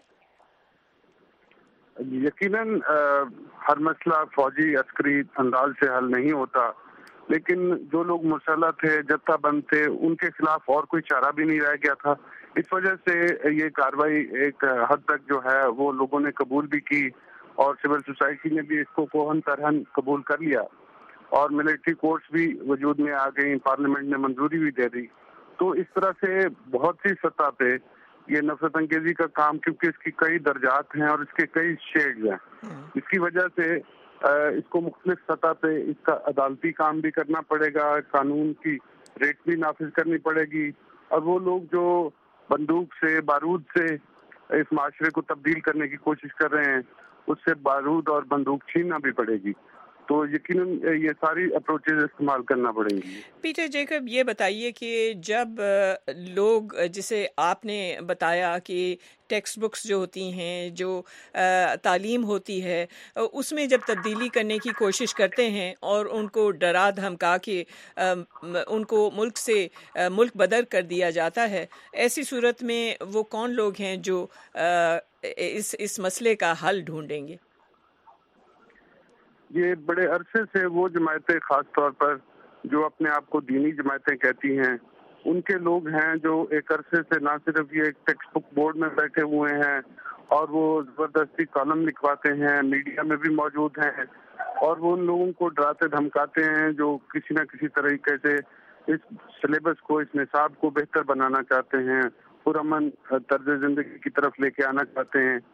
यकीनन हर मसला फौजी अस्करी अंदाज से हल नहीं होता, لیکن جو لوگ مسلح تھے، جتھا بند تھے، ان کے خلاف اور کوئی چارہ بھی نہیں رہ گیا تھا. اس وجہ سے یہ کاروائی ایک حد تک جو ہے وہ لوگوں نے قبول بھی کی اور سول سوسائٹی نے بھی اس کو کوہن ترہن قبول کر لیا اور ملٹری کورٹس بھی وجود میں آ گئی، پارلیمنٹ نے منظوری بھی دے دی. تو اس طرح سے بہت سی سطح پہ یہ نفرت انگیزی کا کام، کیونکہ اس کی کئی درجات ہیں اور اس کے کئی شیڈز ہیں، اس کی وجہ سے اس کو مختلف سطح پہ اس کا عدالتی کام بھی کرنا پڑے گا، قانون کی ریٹ بھی نافذ کرنی پڑے گی، اور وہ لوگ جو بندوق سے، بارود سے اس معاشرے کو تبدیل کرنے کی کوشش کر رہے ہیں، اس سے بارود اور بندوق چھیننا بھی پڑے گی. تو یقیناً یہ ساری اپروچز استعمال کرنا پڑیں گی. پیٹر جیکب، یہ بتائیے کہ جب لوگ، جسے آپ نے بتایا کہ ٹیکسٹ بکس جو ہوتی ہیں، جو تعلیم ہوتی ہے، اس میں جب تبدیلی کرنے کی کوشش کرتے ہیں اور ان کو ڈرا دھمکا کے ان کو ملک بدر کر دیا جاتا ہے، ایسی صورت میں وہ کون لوگ ہیں جو اس مسئلے کا حل ڈھونڈیں گے؟ یہ بڑے عرصے سے وہ جماعتیں، خاص طور پر جو اپنے آپ کو دینی جماعتیں کہتی ہیں، ان کے لوگ ہیں جو ایک عرصے سے نہ صرف یہ ایک ٹیکسٹ بک بورڈ میں بیٹھے ہوئے ہیں اور وہ زبردستی کالم لکھواتے ہیں، میڈیا میں بھی موجود ہیں، اور وہ ان لوگوں کو ڈراتے دھمکاتے ہیں جو کسی نہ کسی طریقے سے اس سلیبس کو، اس نصاب کو بہتر بنانا چاہتے ہیں، پرامن طرز زندگی کی طرف لے کے آنا چاہتے ہیں.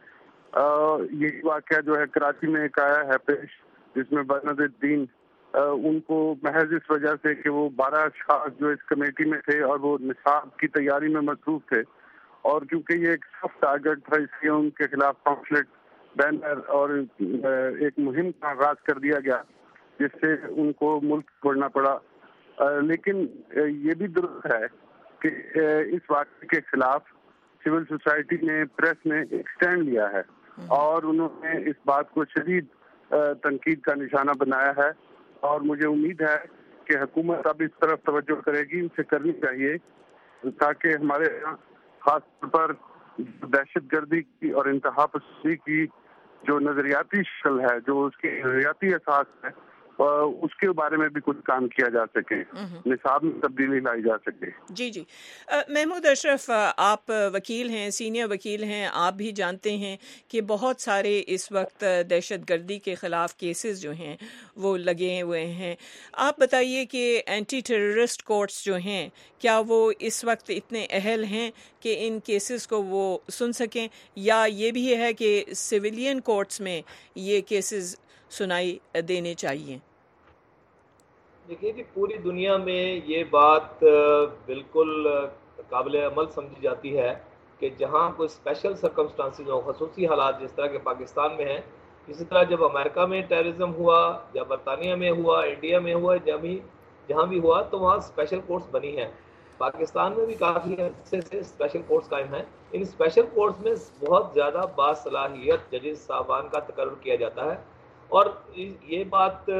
یہ واقعہ جو ہے کراچی میں ایک آیا ہے پیش، جس میں بناد الدین ان کو محض اس وجہ سے کہ وہ 12 اشخاص جو اس کمیٹی میں تھے اور وہ نصاب کی تیاری میں مصروف تھے، اور کیونکہ یہ ایک سخت ٹارگٹ تھا، اس لیے ان کے خلاف پامفلٹ، بینر اور ایک مہم کا آغاز کر دیا گیا، جس سے ان کو ملک چھوڑنا پڑا. لیکن یہ بھی درست ہے کہ اس واقعے کے خلاف سول سوسائٹی نے، پریس نے ایک سٹینڈ لیا ہے اور انہوں نے اس بات کو شدید تنقید کا نشانہ بنایا ہے، اور مجھے امید ہے کہ حکومت اب اس طرف توجہ کرے گی، اسے کرنی چاہیے، تاکہ ہمارے یہاں خاص طور پر دہشت گردی کی اور انتہا پسندی کی جو نظریاتی شکل ہے، جو اس کے نظریاتی اساس ہے، اس کے بارے میں بھی کچھ کام کیا جا سکے، نصاب میں تبدیلی لائی جا سکے. جی محمود اشرف، آپ وکیل ہیں، سینئر وکیل ہیں، آپ بھی جانتے ہیں کہ بہت سارے اس وقت دہشت گردی کے خلاف کیسز جو ہیں وہ لگے ہوئے ہیں. آپ بتائیے کہ اینٹی ٹیررسٹ کورٹس جو ہیں، کیا وہ اس وقت اتنے اہل ہیں کہ ان کیسز کو وہ سن سکیں، یا یہ بھی ہے کہ سویلین کورٹس میں یہ کیسز سنائی دینے چاہیے؟ دیکھیے کہ پوری دنیا میں یہ بات بالکل قابل عمل سمجھی جاتی ہے کہ جہاں کوئی اسپیشل سرکمسٹانسز ہوں، خصوصی حالات جس طرح کے پاکستان میں ہیں، اسی طرح جب امریکہ میں ٹیررزم ہوا، یا برطانیہ میں ہوا، انڈیا میں ہوا، جہاں بھی ہوا، تو وہاں اسپیشل کورٹس بنی ہیں. پاکستان میں بھی کافی عرصے سے اسپیشل کورٹس قائم ہیں. ان اسپیشل کورٹس میں بہت زیادہ باصلاحیت ججز صاحبان کا تقرر کیا جاتا ہے، اور یہ بات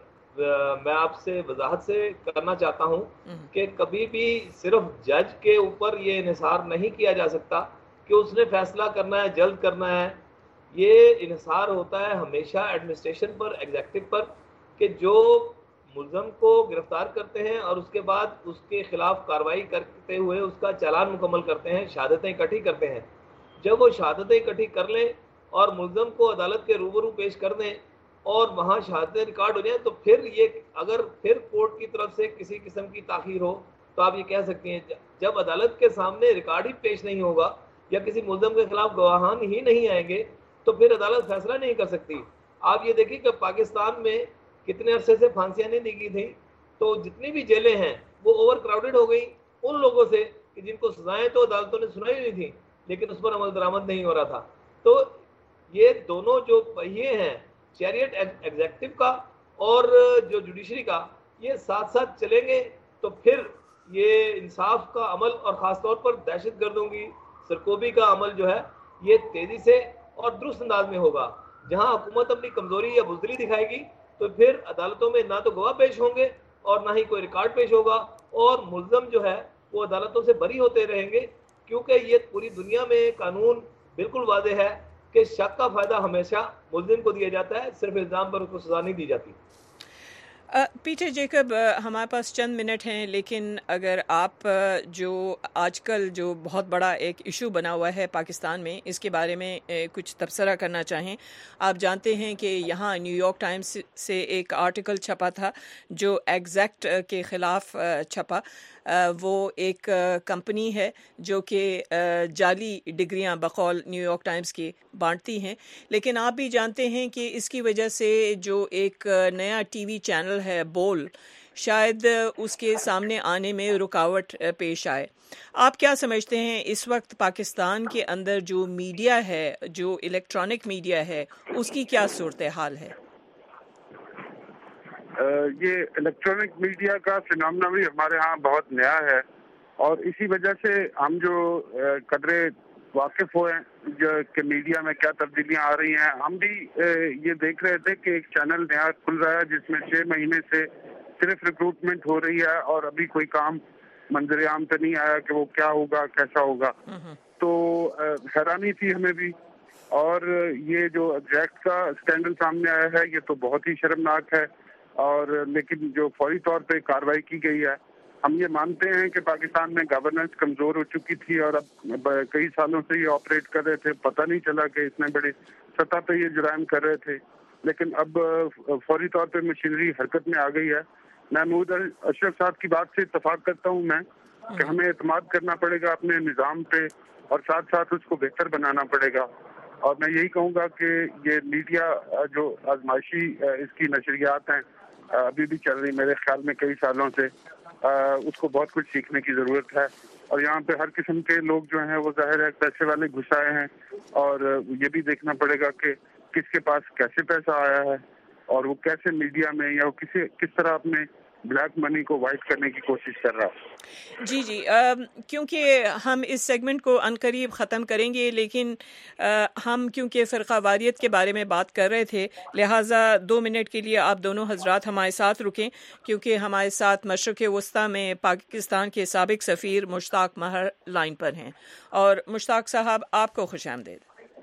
میں آپ سے وضاحت سے کرنا چاہتا ہوں کہ کبھی بھی صرف جج کے اوپر یہ انحصار نہیں کیا جا سکتا کہ اس نے فیصلہ کرنا ہے، جلد کرنا ہے. یہ انحصار ہوتا ہے ہمیشہ ایڈمنسٹریشن پر، ایگزیکٹو پر، کہ جو ملزم کو گرفتار کرتے ہیں اور اس کے بعد اس کے خلاف کارروائی کرتے ہوئے اس کا چالان مکمل کرتے ہیں، شہادتیں اکٹھی کرتے ہیں. جب وہ شہادتیں اکٹھی کر لیں اور ملزم کو عدالت کے روبرو پیش کر دیں اور وہاں شہادتیں ریکارڈ ہو جائیں، تو پھر یہ اگر پھر کورٹ کی طرف سے کسی قسم کی تاخیر ہو تو آپ یہ کہہ سکتے ہیں جب عدالت کے سامنے ریکارڈ ہی پیش نہیں ہوگا یا کسی ملزم کے خلاف گواہان ہی نہیں آئیں گے تو پھر عدالت فیصلہ نہیں کر سکتی. آپ یہ دیکھیں کہ پاکستان میں کتنے عرصے سے پھانسیاں نہیں دی گئی تھیں، تو جتنی بھی جیلیں ہیں وہ اوور کراؤڈڈ ہو گئی ان لوگوں سے کہ جن کو سزائیں تو عدالتوں نے سنائی نہیں تھیں لیکن اس پر عمل درآمد نہیں ہو رہا تھا. تو یہ دونوں جو پہیے ہیں، چیریٹ ایگزیکٹو کا اور جو جوڈیشری کا، یہ ساتھ ساتھ چلیں گے تو پھر یہ انصاف کا عمل اور خاص طور پر دہشت گردوں کی سرکوبی کا عمل جو ہے یہ تیزی سے اور درست انداز میں ہوگا. جہاں حکومت اپنی کمزوری یا بزدلی دکھائے گی تو پھر عدالتوں میں نہ تو گواہ پیش ہوں گے اور نہ ہی کوئی ریکارڈ پیش ہوگا، اور ملزم جو ہے وہ عدالتوں سے بری ہوتے رہیں گے، کیونکہ یہ پوری دنیا میں قانون بالکل واضح ہے کہ شک کا فائدہ ہمیشہ ملزم کو دیا جاتا ہے، صرف الزام پر اس کو سزا نہیں دی جاتی. पीटर जेकब, हमारे पास चंद मिनट हैं, लेकिन अगर आप जो आजकल जो बहुत बड़ा एक इशू बना हुआ है पाकिस्तान में, इसके बारे में कुछ तबसरा करना चाहें। आप जानते हैं कि यहाँ न्यूयॉर्क टाइम्स से एक आर्टिकल छपा था जो एग्जैक्ट के ख़िलाफ़ छपा। वो एक कंपनी है जो कि जाली डिग्रियां बकौल न्यूयॉर्क टाइम्स की बांटती हैं, लेकिन आप भी जानते हैं कि इसकी वजह से जो एक नया टीवी चैनल है बोल, शायद उसके सामने आने में रुकावट पेश आए। आप क्या समझते हैं इस वक्त पाकिस्तान के अंदर जो मीडिया है, जो इलेक्ट्रॉनिक मीडिया है, उसकी क्या सूरत हाल है? ये इलेक्ट्रॉनिक मीडिया का फिनोमेना भी हमारे यहाँ बहुत नया है और इसी वजह से हम जो कदरे वाकिफ हुए जो कि मीडिया में क्या तब्दीलियां आ रही हैं, हम भी ये देख रहे थे कि एक चैनल नया खुल रहा है जिसमें 6 महीने से सिर्फ रिक्रूटमेंट हो रही है और अभी कोई काम मंजर आम पे नहीं आया कि वो क्या होगा, कैसा होगा। तो हैरानी थी हमें भी। और ये जो एग्जैक्ट का स्कैंडल सामने आया है ये तो बहुत ही शर्मनाक है, और लेकिन जो फौरी तौर पे कार्रवाई की गई है, हम ये मानते हैं कि पाकिस्तान में गवर्नेंस कमजोर हो चुकी थी और अब कई सालों से ये ऑपरेट कर रहे थे, पता नहीं चला कि इतने बड़े सतह पे ये जुराइम कर रहे थे, लेकिन अब फौरी तौर पे मशीनरी हरकत में आ गई है। महमूद अशरफ साहब की बात से इत्तफाक करता हूँ मैं कि हमें एतमाद करना पड़ेगा अपने निज़ाम पे और साथ साथ उसको बेहतर बनाना पड़ेगा। और मैं यही कहूँगा कि ये मीडिया जो आजमाइशी इसकी नशरियात हैं अभी भी चल रही, मेरे ख्याल में कई सालों से, उसको बहुत कुछ सीखने की ज़रूरत है। और यहाँ पे हर किस्म के लोग जो हैं वो जाहिर है पैसे वाले घुस आए हैं और ये भी देखना पड़ेगा कि किसके पास कैसे पैसा आया है और वो कैसे मीडिया में या वो किस तरह अपने ब्लैक मनी को वाइट करने की कोशिश कर रहा है। जी जी, क्योंकि हम इस सेगमेंट को अनकरीब ख़त्म करेंगे, लेकिन हम क्योंकि फ़िरक़ावारियत के बारे में बात कर रहे थे, लिहाजा 2 मिनट के लिए आप दोनों हजरात हमारे साथ रुकें, क्योंकि हमारे साथ मशरक़ वस्ता में पाकिस्तान के साबिक़ सफ़ीर मुश्ताक महर लाइन पर हैं। और मुश्ताक साहब, आपको खुशामदीद।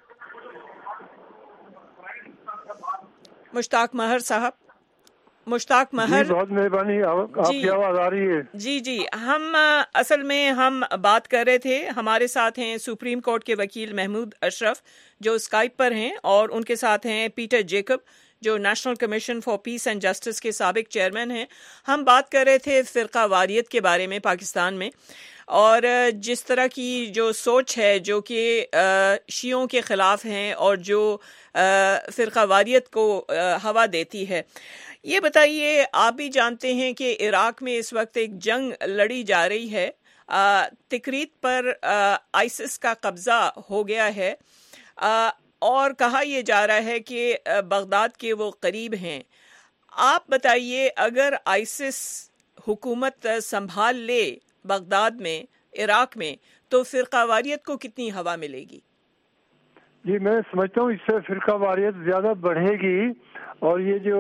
मुश्ताक महर साहब, मुश्ताक महर, बहुत मेहरबानी, आपकी आवाज़ आ रही है? जी जी, हम असल में हम बात कर रहे थे, हमारे साथ हैं सुप्रीम कोर्ट के वकील महमूद अशरफ जो स्काइप पर हैं, और उनके साथ हैं पीटर जेकब जो National Commission for Peace and Justice के साबिक चेयरमैन हैं। हम बात कर रहे थे फ़िरक़ा वारियत के बारे में पाकिस्तान में, और जिस तरह की जो सोच है जो कि शियों के ख़िलाफ़ हैं और जो फ़िरक़ा वारियत को हवा देती है। ये बताइए, आप भी जानते हैं कि इराक में इस वक्त एक जंग लड़ी जा रही है, तिकरीत पर आईसिस का कब्ज़ा हो गया है, और कहा यह जा रहा है कि बगदाद के वो करीब हैं। आप बताइए, अगर आईसिस हुकूमत संभाल ले बगदाद में, इराक में, तो फ़िरक़ा वारियत को कितनी हवा मिलेगी? जी, मैं समझता हूँ इससे फ़िरक़ा वारियत ज़्यादा बढ़ेगी, और ये जो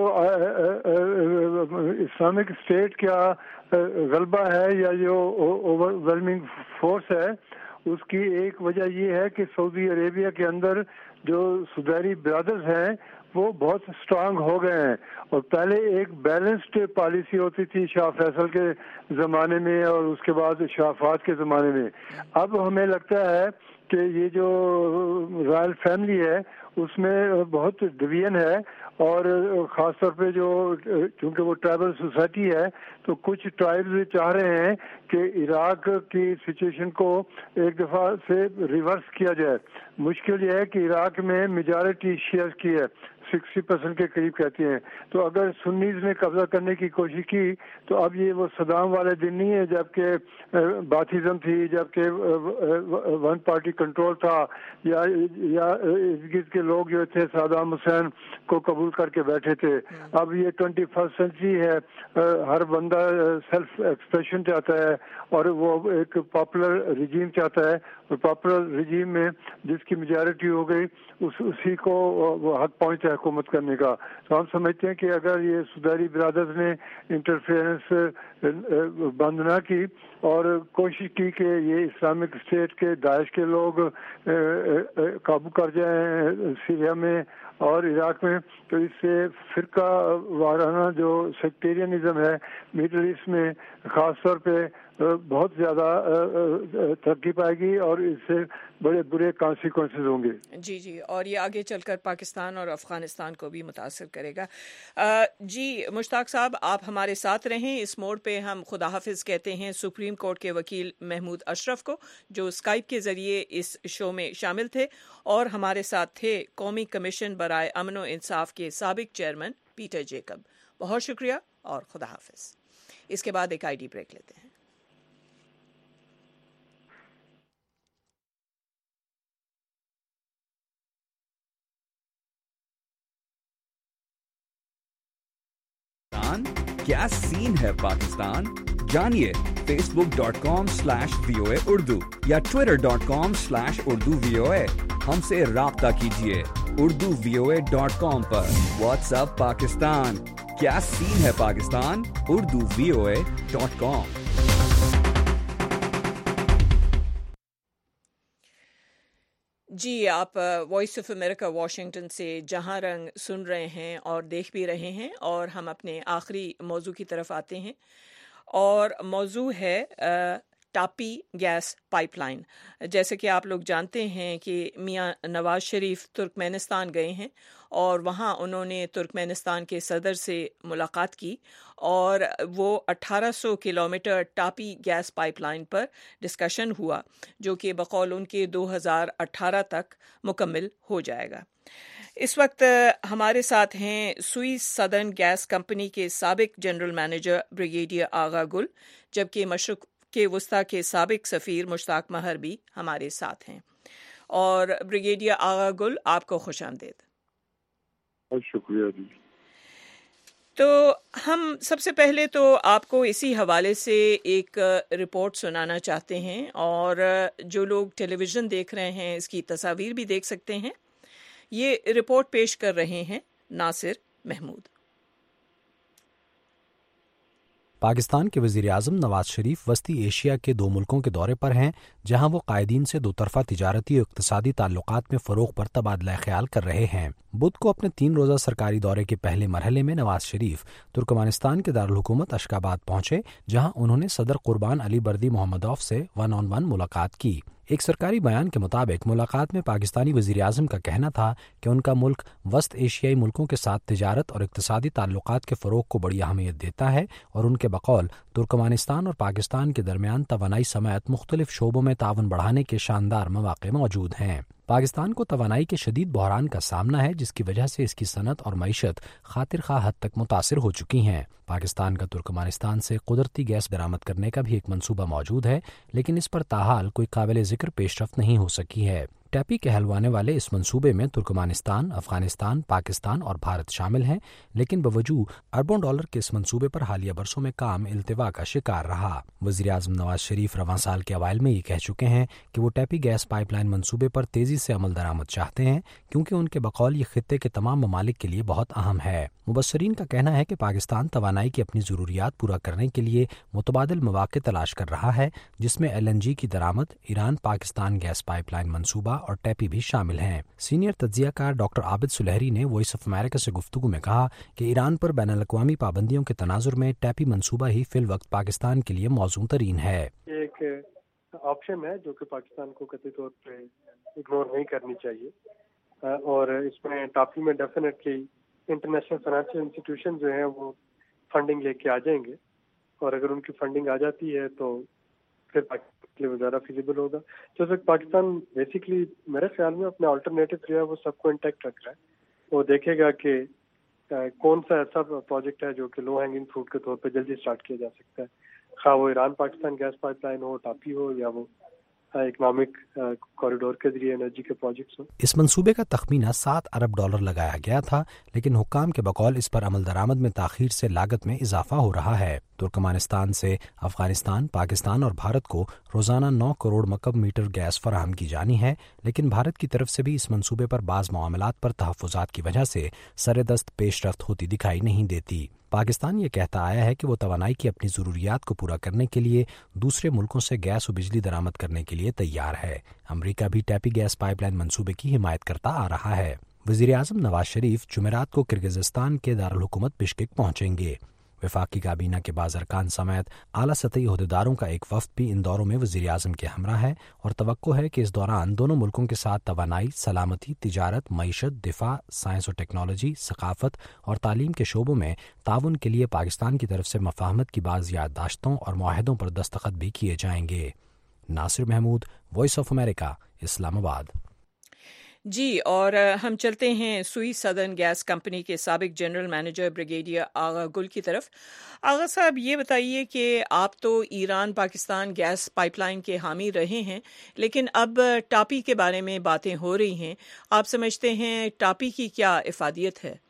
इस्लामिक स्टेट का गलबा है या जो ओवरवेलमिंग फोर्स है, उसकी एक वजह ये है कि सऊदी अरेबिया के अंदर जो सुधारी ब्रदर्स हैं वो बहुत स्ट्रांग हो गए हैं। और पहले एक बैलेंस्ड पॉलिसी होती थी शाह फैसल के ज़माने में और उसके बाद शाह फहद के ज़माने में। अब हमें लगता है कि ये जो रॉयल फैमिली है उसमें बहुत डिवीजन है, और ख़ास तौर पे जो चूँकि वो ट्राइबल सोसाइटी है तो कुछ ट्राइब्स चाह रहे हैं कि इराक की सिचुएशन को एक दफ़ा से रिवर्स किया जाए। मुश्किल ये है कि इराक में मेजॉरिटी शियास की है, 60% के करीब कहते हैं। तो अगर सुन्नीज ने कब्जा करने की कोशिश की तो अब ये वो सदाम वाले दिन नहीं है जबकि बाथिज़म थी, जबकि वन पार्टी कंट्रोल था, या इर्द गिर्द के लोग जो थे सदाम हुसैन को कबूल करके बैठे थे। अब ये 21st सेंचुरी है, हर बंदा सेल्फ एक्सप्रेशन चाहता है और वो एक पॉपुलर रिजीम चाहता है, और पॉपुलर रिजीम में जिसकी मेजॉरिटी हो गई उसी को वो हक पहुंचता है हुकूमत करने का। तो हम समझते हैं कि अगर ये सुधारी ब्रदर्स ने इंटरफेरेंस बंद ना की और कोशिश की कि ये इस्लामिक स्टेट के दाइश के लोग काबू कर जाएं सीरिया में اور عراق میں تو اس سے فرقہ وارانہ جو سیکٹیرینزم ہے مڈل ایسٹ میں خاص طور پہ بہت زیادہ ترقی پائے گی اور اس سے بڑے برے کانسیکوینسز ہوں گے. جی اور یہ آگے چل کر پاکستان اور افغانستان کو بھی متاثر کرے گا. جی مشتاق صاحب آپ ہمارے ساتھ رہیں. اس موڑ پہ ہم خدا حافظ کہتے ہیں سپریم کورٹ کے وکیل محمود اشرف کو جو اسکائپ کے ذریعے اس شو میں شامل تھے، اور ہمارے ساتھ تھے قومی کمیشن برائے امن و انصاف کے سابق چیئرمین پیٹر جیکب. بہت شکریہ اور خدا حافظ. اس کے بعد ایک آئی ڈی بریک لیتے ہیں. کیا سین ہے پاکستان؟ جانیے facebook.com/VOA Urdu یا twitter.com/Urdu VOA. ہم سے رابطہ کیجیے urduvoa.com پر. What's app Pakistan. کیا سین ہے پاکستان؟ urduvoa.com. جی آپ وائس آف امریکہ واشنگٹن سے جہاں رنگ سن رہے ہیں اور دیکھ بھی رہے ہیں، اور ہم اپنے آخری موضوع کی طرف آتے ہیں، اور موضوع ہے ٹاپی گیس پائپ لائن. جیسے کہ آپ لوگ جانتے ہیں کہ میاں نواز شریف ترکمانستان گئے ہیں اور وہاں انہوں نے ترکمانستان کے صدر سے ملاقات کی، اور وہ 1800 kilometre TAPI gas pipeline پر ڈسکشن ہوا جو کہ بقول ان کے 2018 تک مکمل ہو جائے گا. اس وقت ہمارے ساتھ ہیں سوئس سدرن گیس کمپنی کے سابق general manager brigadier Agha Gul, جبکہ مشرق کے وسطی کے سابق سفیر مشتاق مہر بھی ہمارے ساتھ ہیں. اور بریگیڈیئر آغا گل آپ کو خوش آمدید. بہت شکریہ جی. تو ہم سب سے پہلے تو آپ کو اسی حوالے سے ایک رپورٹ سنانا چاہتے ہیں، اور جو لوگ ٹیلی ویژن دیکھ رہے ہیں اس کی تصاویر بھی دیکھ سکتے ہیں. یہ رپورٹ پیش کر رہے ہیں ناصر محمود. پاکستان کے وزیر اعظم نواز شریف وسطی ایشیا کے 2 ملکوں کے دورے پر ہیں، جہاں وہ قائدین سے 2 طرفہ تجارتی اور اقتصادی تعلقات میں فروغ پر تبادلہ خیال کر رہے ہیں. بدھ کو اپنے 3 روزہ سرکاری دورے کے پہلے مرحلے میں نواز شریف ترکمانستان کے دارالحکومت اشخاباد پہنچے، جہاں انہوں نے صدر قربان علی بردی محمدوف سے 1-on-1 ملاقات کی. ایک سرکاری بیان کے مطابق ملاقات میں پاکستانی وزیر اعظم کا کہنا تھا کہ ان کا ملک وسط ایشیائی ملکوں کے ساتھ تجارت اور اقتصادی تعلقات کے فروغ کو بڑی اہمیت دیتا ہے، اور ان کے بقول ترکمانستان اور پاکستان کے درمیان توانائی سمیت مختلف شعبوں میں تعاون بڑھانے کے شاندار مواقع موجود ہیں. پاکستان کو توانائی کے شدید بحران کا سامنا ہے، جس کی وجہ سے اس کی صنعت اور معیشت خاطر خواہ حد تک متاثر ہو چکی ہیں. پاکستان کا ترکمانستان سے قدرتی گیس برآمد کرنے کا بھی ایک منصوبہ موجود ہے، لیکن اس پر تاحال کوئی قابل ذکر پیش رفت نہیں ہو سکی ہے. ٹیپی کہلوانے والے اس منصوبے میں ترکمانستان، افغانستان، پاکستان اور بھارت شامل ہیں، لیکن بوجود اربوں ڈالر کے اس منصوبے پر حالیہ برسوں میں کام التوا کا شکار رہا. وزیر اعظم نواز شریف رواں سال کے اوائل میں یہ کہہ چکے ہیں کہ وہ ٹیپی گیس پائپ لائن منصوبے پر تیزی سے عمل درآمد چاہتے ہیں، کیونکہ ان کے بقول یہ خطے کے تمام ممالک کے لیے بہت اہم ہے. مبصرین کا کہنا ہے کہ پاکستان توانائی کی اپنی ضروریات پورا کرنے کے لیے متبادل مواقع تلاش کر رہا ہے، جس میں LNG کی درآمد، Iran Pakistan gas pipeline منصوبہ اور ٹیپی بھی شامل ہیں. سینئر تجزیہ کار ڈاکٹر عابد سلہری نے وائس آف امریکہ سے گفتگو میں کہا کہ ایران پر بین الاقوامی پابندیوں کے تناظر میں ٹیپی منصوبہ ہی فی الوقت پاکستان کے لیے موزوں ترین ہے. ایک آپشن ہے جو کہ پاکستان کو قطعی طور پہ اگنور نہیں کرنی چاہیے، اور اس میں ٹاپی میں ڈیفینیٹلی انٹرنیشنل فائنینشیل انسٹیٹیوشن جو ہیں وہ فنڈنگ لے کے آ جائیں گے، اور اگر ان کی فنڈنگ آ جاتی ہے تو پھر پاکستان کے لیے زیادہ فیزیبل ہوگا. جیسے پاکستان بیسیکلی میرے خیال میں اپنا آلٹرنیٹو جو ہے وہ سب کو انٹیکٹ رکھ رہا ہے. وہ دیکھے گا کہ کون سا ایسا پروجیکٹ ہے جو کہ لو ہینگنگ فروٹ کے طور پہ جلدی اسٹارٹ کیا جا سکتا ہے، خواہ وہ Iran Pakistan gas pipeline ہو، ٹاپی ہو، یا وہ اکنامک کوریڈور کے ذریعے انرجی کے پروجیکٹس ہوں. اس منصوبے کا تخمینہ $7 ارب لگایا گیا تھا، لیکن حکام کے بقول اس پر عمل درآمد میں تاخیر سے لاگت میں اضافہ ہو رہا ہے. ترکمانستان سے افغانستان، پاکستان اور بھارت کو روزانہ 9 کروڑ مکعب میٹر گیس فراہم کی جانی ہے، لیکن بھارت کی طرف سے بھی اس منصوبے پر بعض معاملات پر تحفظات کی وجہ سے سر دست پیش رفت ہوتی دکھائی نہیں دیتی. پاکستان یہ کہتا آیا ہے کہ وہ توانائی کی اپنی ضروریات کو پورا کرنے کے لیے دوسرے ملکوں سے گیس و بجلی درآمد کرنے کے لیے تیار ہے. امریکہ بھی ٹیپی گیس پائپ لائن منصوبے کی حمایت کرتا آ رہا ہے. वज़ीर-ए-आज़म नवाज शरीफ जुमेरात को किर्गिज़स्तान के दारुल-हुकूमत बिश्केक पहुंचेंगे। वफाकी काबीना के बाज़ अरकान समेत आला सतही ओहदेदारों का एक वफ्द भी इन दौरों में वज़ीर-ए-आज़म के हमरा है और तवक्को है कि इस दौरान दोनों मुल्कों के साथ तवानाई, सलामती, तिजारत, मईशत, दिफा, साइंस और टेक्नोलॉजी, सकाफत और तालीम के शोबों में ताउन के लिए पाकिस्तान की तरफ से मफाहमत की बाज़ याददाश्तों और मुआहदों पर दस्तखत भी किए जाएंगे। Nasir Mahmood, Voice of America, Islamabad. जी, और हम चलते हैं सुई सदर्न गैस कंपनी के साबिक जनरल मैनेजर ब्रिगेडियर आगा गुल की तरफ। आगा साहब, ये बताइए कि आप तो ईरान पाकिस्तान गैस पाइपलाइन के हामी रहे हैं, लेकिन अब टापी के बारे में बातें हो रही हैं। आप समझते हैं टापी की क्या इफादियत है?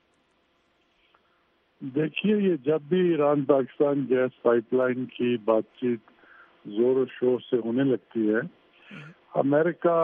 देखिए, ये जब भी ईरान पाकिस्तान गैस पाइपलाइन की बातचीत जोर शोर से होने लगती है, अमेरिका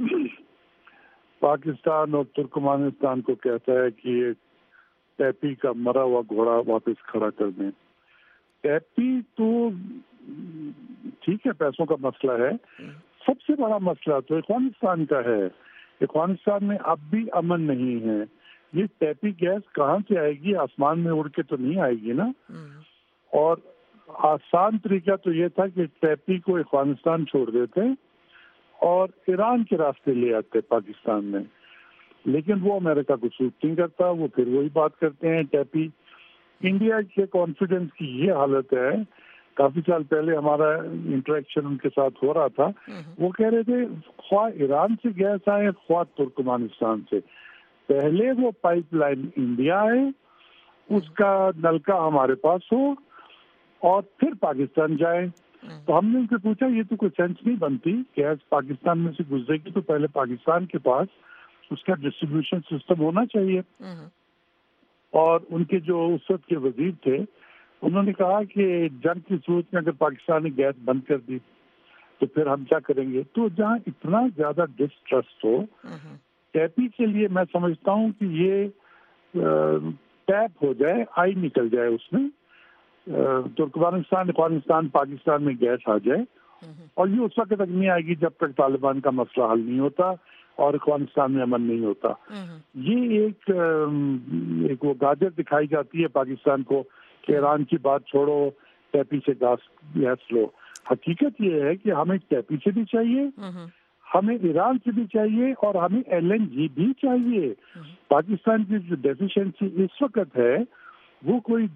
पाकिस्तान और तुर्कमानिस्तान को कहता है कि ये टैपी का मरा हुआ घोड़ा वापस खड़ा कर दें। टैपी तो ठीक है, पैसों का मसला है, सबसे बड़ा मसला तो अफगानिस्तान का है। अफगानिस्तान में अब भी अमन नहीं है। ये टैपी गैस कहाँ से आएगी? आसमान में उड़ के तो नहीं आएगी ना। और आसान तरीका तो ये था कि टैपी को अफगानिस्तान छोड़ देते और ईरान के रास्ते ले आते पाकिस्तान में, लेकिन वो अमेरिका को सूट नहीं करता। वो फिर वही बात करते हैं टैपी। इंडिया के कॉन्फिडेंस की ये हालत है, काफी साल पहले हमारा इंटरेक्शन उनके साथ हो रहा था, वो कह रहे थे ख्वाह ईरान से गैस आए ख्वाह तुर्कमानिस्तान से, पहले वो पाइपलाइन इंडिया आए, उसका नलका हमारे पास हो और फिर पाकिस्तान जाए। तो हमने उनसे पूछा ये तो कोई सेंस नहीं बनती, गैस पाकिस्तान में से गुजरेगी तो पहले पाकिस्तान के पास उसका डिस्ट्रीब्यूशन सिस्टम होना चाहिए। और उनके जो उस वक्त के वजीर थे, उन्होंने कहा कि जंग की सूरत में अगर पाकिस्तान ने गैस बंद कर दी तो फिर हम क्या करेंगे। तो जहाँ इतना ज्यादा डिस्ट्रस्ट हो, टैपी के लिए मैं समझता हूँ कि ये टैप हो जाए, आई निकल जाए उसमें, तुर्कमानिस्तान अफगानिस्तान पाकिस्तान में गैस आ जाए। और ये उस वक्त तक नहीं आएगी जब तक तालिबान का मसला हल नहीं होता और अफगानिस्तान में अमन नहीं होता। ये एक वो गाजर दिखाई जाती है पाकिस्तान को कि ईरान की बात छोड़ो, टैपी से गैस लो। हकीकत ये है कि हमें टैपी से भी चाहिए, हमें ईरान से भी चाहिए और हमें LNG भी चाहिए। पाकिस्तान की जो डेफिशिएंसी इस वक्त है वो कोई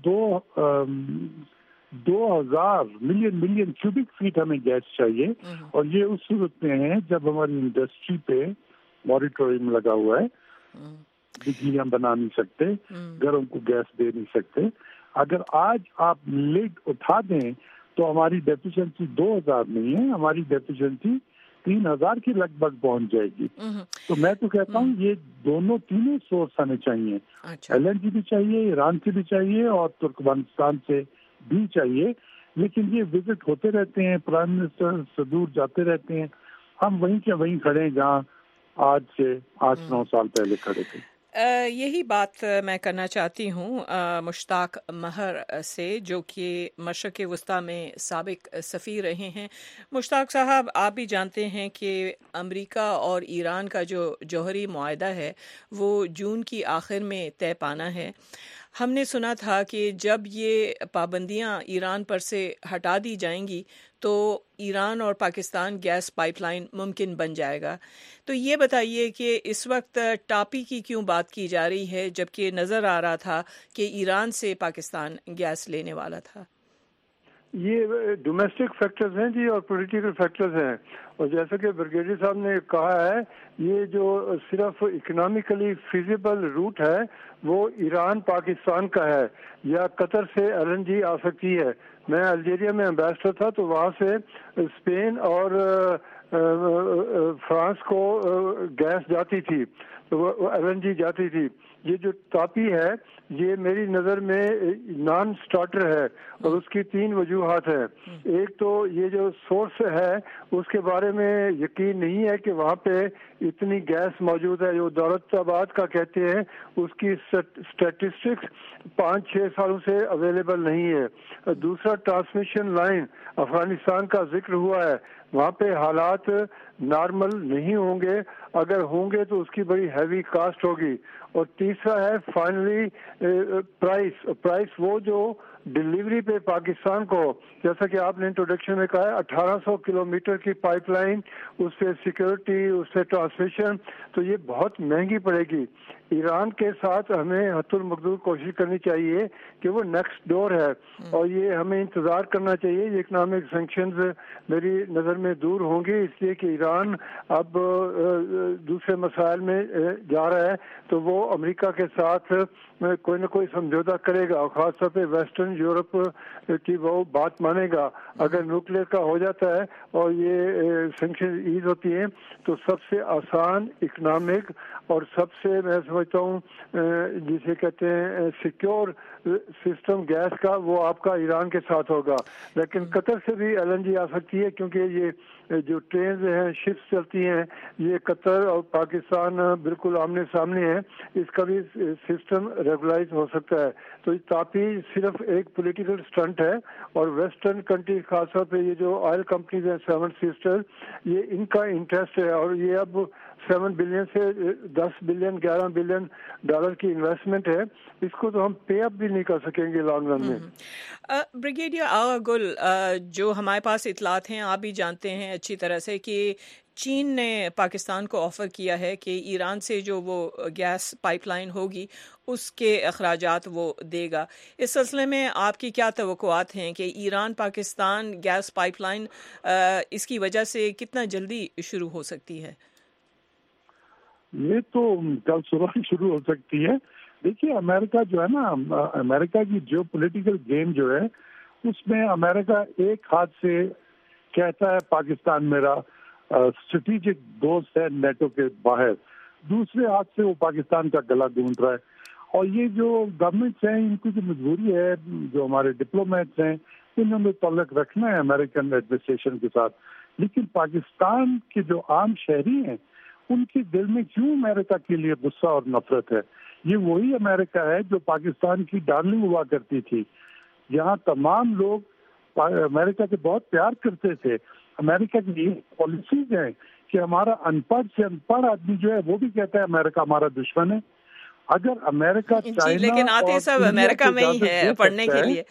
2000 मिलियन क्यूबिक फीट हमें गैस चाहिए। और ये उस सूरत में है जब हमारी इंडस्ट्री पे मॉरिटोरियम लगा हुआ है, बिजली हम बना नहीं सकते, घरों को गैस दे नहीं सकते। अगर आज आप लिड उठा दें तो हमारी डेफिशिएंसी 2000 नहीं है, हमारी डेफिशिएंसी 3000 के लगभग पहुंच जाएगी। तो मैं तो कहता हूँ ये तीनों सोर्स हमें चाहिए। LNG भी चाहिए, ईरान से भी चाहिए और तुर्कमेनिस्तान से भी चाहिए। लेकिन ये विजिट होते रहते हैं, प्राइम मिनिस्टर सदूर जाते रहते हैं, हम वहीं के वहीं खड़े हैं जहाँ आज से 8-9 साल पहले खड़े थे। यही बात मैं करना चाहती हूँ मुश्ताक महर से, जो कि मशरक़ वस्ता में साबिक सफ़ीर रहे हैं। मुश्ताक साहब, आप भी जानते हैं कि अमेरिका और ईरान का जो जौहरी मुआहदा है वो जून की आखिर में तय पाना है। हमने सुना था कि जब ये पाबंदियां ईरान पर से हटा दी जाएंगी तो ईरान और पाकिस्तान गैस पाइपलाइन मुमकिन बन जाएगा। तो ये बताइए कि इस वक्त टापी की क्यों बात की जा रही है, जबकि नज़र आ रहा था कि ईरान से पाकिस्तान गैस लेने वाला था। ये डोमेस्टिक फैक्टर्स हैं जी और पॉलिटिकल फैक्टर्स हैं। और जैसा कि ब्रिगेडियर साहब ने कहा है, ये जो सिर्फ इकोनॉमिकली फिजिबल रूट है वो ईरान पाकिस्तान का है, या कतर से LNG आ सकती है। मैं अल्जीरिया में एम्बेसडर था तो वहाँ से स्पेन और फ्रांस को गैस जाती थी, तो LNG जाती थी। یہ جو تاپی ہے یہ میری نظر میں نان سٹارٹر ہے اور اس کی 3 وجوہات ہیں. ایک تو یہ جو سورس ہے اس کے بارے میں یقین نہیں ہے کہ وہاں پہ اتنی گیس موجود ہے. جو دولت آباد کا کہتے ہیں اس کی اسٹیٹسٹکس 5-6 سالوں سے اویلیبل نہیں ہے. دوسرا ٹرانسمیشن لائن افغانستان کا ذکر ہوا ہے, وہاں پہ حالات نارمل نہیں ہوں گے, اگر ہوں گے تو اس کی بڑی ہیوی کاسٹ ہوگی. اور تیسرا ہے فائنلی پرائس وہ جو ڈلیوری پہ پاکستان کو, جیسا کہ آپ نے انٹروڈکشن میں کہا ہے 1800 کلومیٹر کی پائپ لائن, اس پہ سیکورٹی, اس پہ ٹرانسمیشن, تو یہ بہت مہنگی پڑے گی. ایران کے ساتھ ہمیں حد المقدور کوشش کرنی چاہیے کہ وہ نیکسٹ ڈور ہے اور یہ ہمیں انتظار کرنا چاہیے. یہ اکنامک سینکشنز میری نظر میں دور ہوں گی اس لیے کہ ایران اب دوسرے مسائل میں جا رہا ہے تو وہ امریکہ کے ساتھ کوئی نہ کوئی سمجھوتا کرے گا, اور خاص طور پہ ویسٹرن یورپ کی وہ بات مانے گا. اگر نیوکلیئر کا ہو جاتا ہے اور یہ سینکشن ایز ہوتی ہیں تو سب سے آسان اکنامک اور سب سے میں سمجھتا ہوں جسے کہتے ہیں سیکیور سسٹم گیس کا وہ آپ کا ایران کے ساتھ ہوگا. لیکن قطر سے بھی LNG آ سکتی ہے کیونکہ یہ جو ٹرینز ہیں, شپس چلتی ہیں, یہ قطر اور پاکستان بالکل آمنے سامنے ہیں, اس کا بھی سسٹم ریگولائز ہو سکتا ہے. تو تاپی صرف ایک پولیٹیکل سٹنٹ ہے اور ویسٹرن کنٹری خاص طور پہ یہ جو آئل کمپنیز ہیں 7 سسٹر, یہ ان کا انٹرسٹ ہے اور یہ اب 7 بلین سے 10 بلین 11 بلین ڈالر کی انویسٹمنٹ ہے, اس کو تو ہم پے اپ بھی نہیں کر سکیں گے لانگ رن میں. بریگیڈیئر آغا گل, جو ہمارے پاس اطلاعات ہیں آپ بھی جانتے ہیں اچھی طرح سے کہ چین نے پاکستان کو آفر کیا ہے کہ ایران سے جو وہ گیس پائپ لائن ہوگی اس کے اخراجات وہ دے گا. اس سلسلے میں آپ کی کیا توقعات ہیں کہ Iran Pakistan gas pipeline اس کی وجہ سے کتنا جلدی شروع ہو سکتی ہے؟ یہ تو کل صبح شروع ہو سکتی ہے. دیکھیے امریکہ جو ہے نا, امریکہ کی جیو پولیٹیکل گیم جو ہے اس میں امریکہ ایک ہاتھ سے کہتا ہے پاکستان میرا اسٹریٹجک دوست ہے نیٹو کے باہر, دوسرے ہاتھ سے وہ پاکستان کا گلا گونٹ رہا ہے. اور یہ جو گورنمنٹس ہیں ان کی جو مجبوری ہے, جو ہمارے ڈپلومیٹس ہیں انہوں نے تعلق رکھنا ہے امریکن ایڈمنسٹریشن کے ساتھ, لیکن پاکستان کے جو عام شہری ہیں ان کے دل میں کیوں امریکہ کے لیے غصہ اور نفرت ہے؟ یہ وہی امریکہ ہے جو پاکستان کی ڈارلنگ ہوا کرتی تھی. یہاں تمام لوگ امریکہ سے بہت پیار کرتے تھے. امریکہ کی یہ پالیسیز ہیں کہ ہمارا ان پڑھ سے ان پڑھ آدمی جو ہے وہ بھی کہتا ہے امریکہ ہمارا دشمن ہے. اگر امریکہ جی, لیکن آتے سب امریکہ میں ہی ہے پڑھنے کے لیے,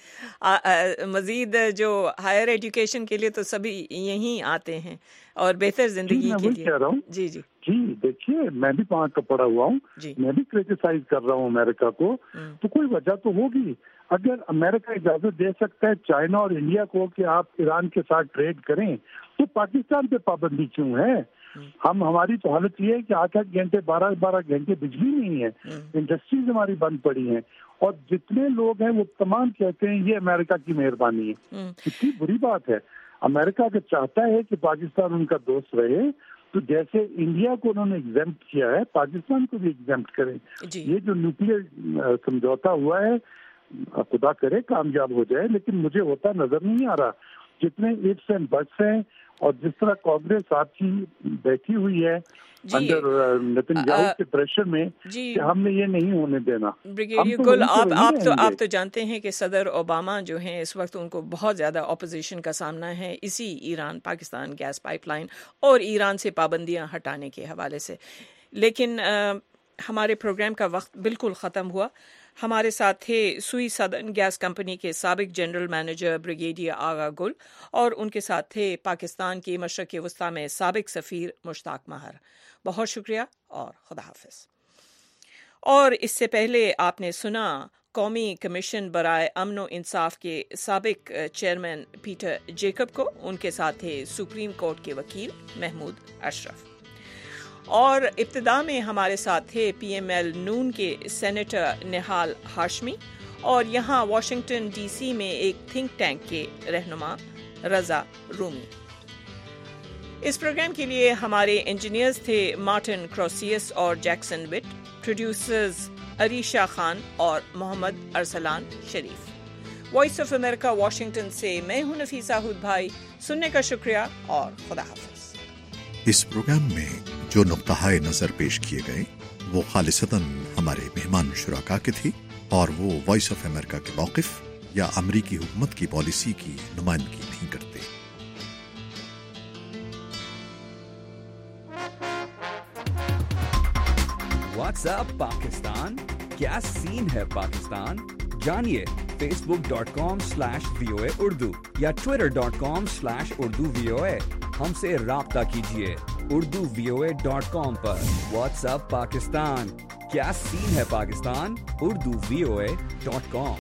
مزید جو ہائر ایجوکیشن کے لیے تو سبھی یہیں آتے ہیں اور بہتر زندگی کے لیے. کہہ رہا ہوں جی جی جی دیکھیے میں بھی وہاں کا پڑھا ہوا ہوں, میں بھی کرٹیسائز کر رہا ہوں امریکہ کو, تو کوئی وجہ تو ہوگی. اگر امریکہ اجازت دے سکتا ہے چائنا اور انڈیا کو کہ آپ ایران کے ساتھ ٹریڈ کریں تو پاکستان پہ پابندی کیوں ہے؟ ہماری تو حالت یہ ہے کہ 8 گھنٹے 12 گھنٹے بجلی نہیں ہے, انڈسٹریز ہماری بند پڑی ہیں, اور جتنے لوگ ہیں وہ تمام کہتے ہیں یہ امریکہ کی مہربانی ہے. کتنی بری بات ہے. امریکہ اگر چاہتا ہے کہ پاکستان ان کا دوست رہے تو جیسے انڈیا کو انہوں نے ایگزمپٹ کیا ہے پاکستان کو بھی ایگزمپٹ کریں. یہ جو نیوکلیئر سمجھوتا ہوا ہے خدا کرے کامیاب ہو جائے, لیکن مجھے ہوتا نظر نہیں آ رہا. جتنے اٹس اینڈ بٹس ہیں اور جس طرح کانگریس آپ کی بیٹھی ہوئی ہے انڈر نتنیاہو کے پریشر میں کہ ہم نے یہ نہیں ہونے دینا. بریگیڈیئر گل, آپ تو جانتے ہیں کہ صدر اوباما جو ہیں اس وقت ان کو بہت زیادہ اپوزیشن کا سامنا ہے اسی Iran Pakistan gas pipeline اور ایران سے پابندیاں ہٹانے کے حوالے سے. لیکن ہمارے پروگرام کا وقت بالکل ختم ہوا. ہمارے ساتھ تھے سوئی سدرن گیس کمپنی کے سابق general manager brigadier Agha Gul, اور ان کے ساتھ تھے پاکستان کی مشرق وسطیٰ میں سابق سفیر مشتاق ماہر. بہت شکریہ اور خدا حافظ. اور اس سے پہلے آپ نے سنا قومی کمیشن برائے امن و انصاف کے سابق چیئرمین پیٹر جیکب کو, ان کے ساتھ تھے سپریم کورٹ کے وکیل محمود اشرف. اور ابتدا میں ہمارے ساتھ تھے پی ایم ایل نون کے سینیٹر نہال ہاشمی, اور یہاں واشنگٹن ڈی سی میں ایک تھنک ٹینک کے رہنما رضا رومی. اس پروگرام کے لیے ہمارے انجینئرز تھے مارٹن کروسیس اور جیکسن وٹ, پروڈیوسرز عریشہ خان اور Muhammad Arslan Sharif. Voice of America Washington سے میں ہوں نفیسہ ہود بھائی، سننے کا شکریہ اور خدا حافظ۔ اس پروگرام میں جو نقطہ نظر پیش کیے گئے وہ خالصتاً ہمارے مہمان شرکاء کے تھی اور وہ وائس آف امریکہ کے موقف یا امریکی حکومت کی پالیسی کی نمائندگی نہیں کرتے۔ واٹس ایپ پاکستان، کیا سین ہے پاکستان؟ جانیے facebook.com/VOA اردو یا twitter.com/Urdu VOA۔ ہم سے رابطہ کیجیے urduvoa.com پر۔ واٹس ایپ پاکستان، کیا سین ہے پاکستان؟ urduvoa.com۔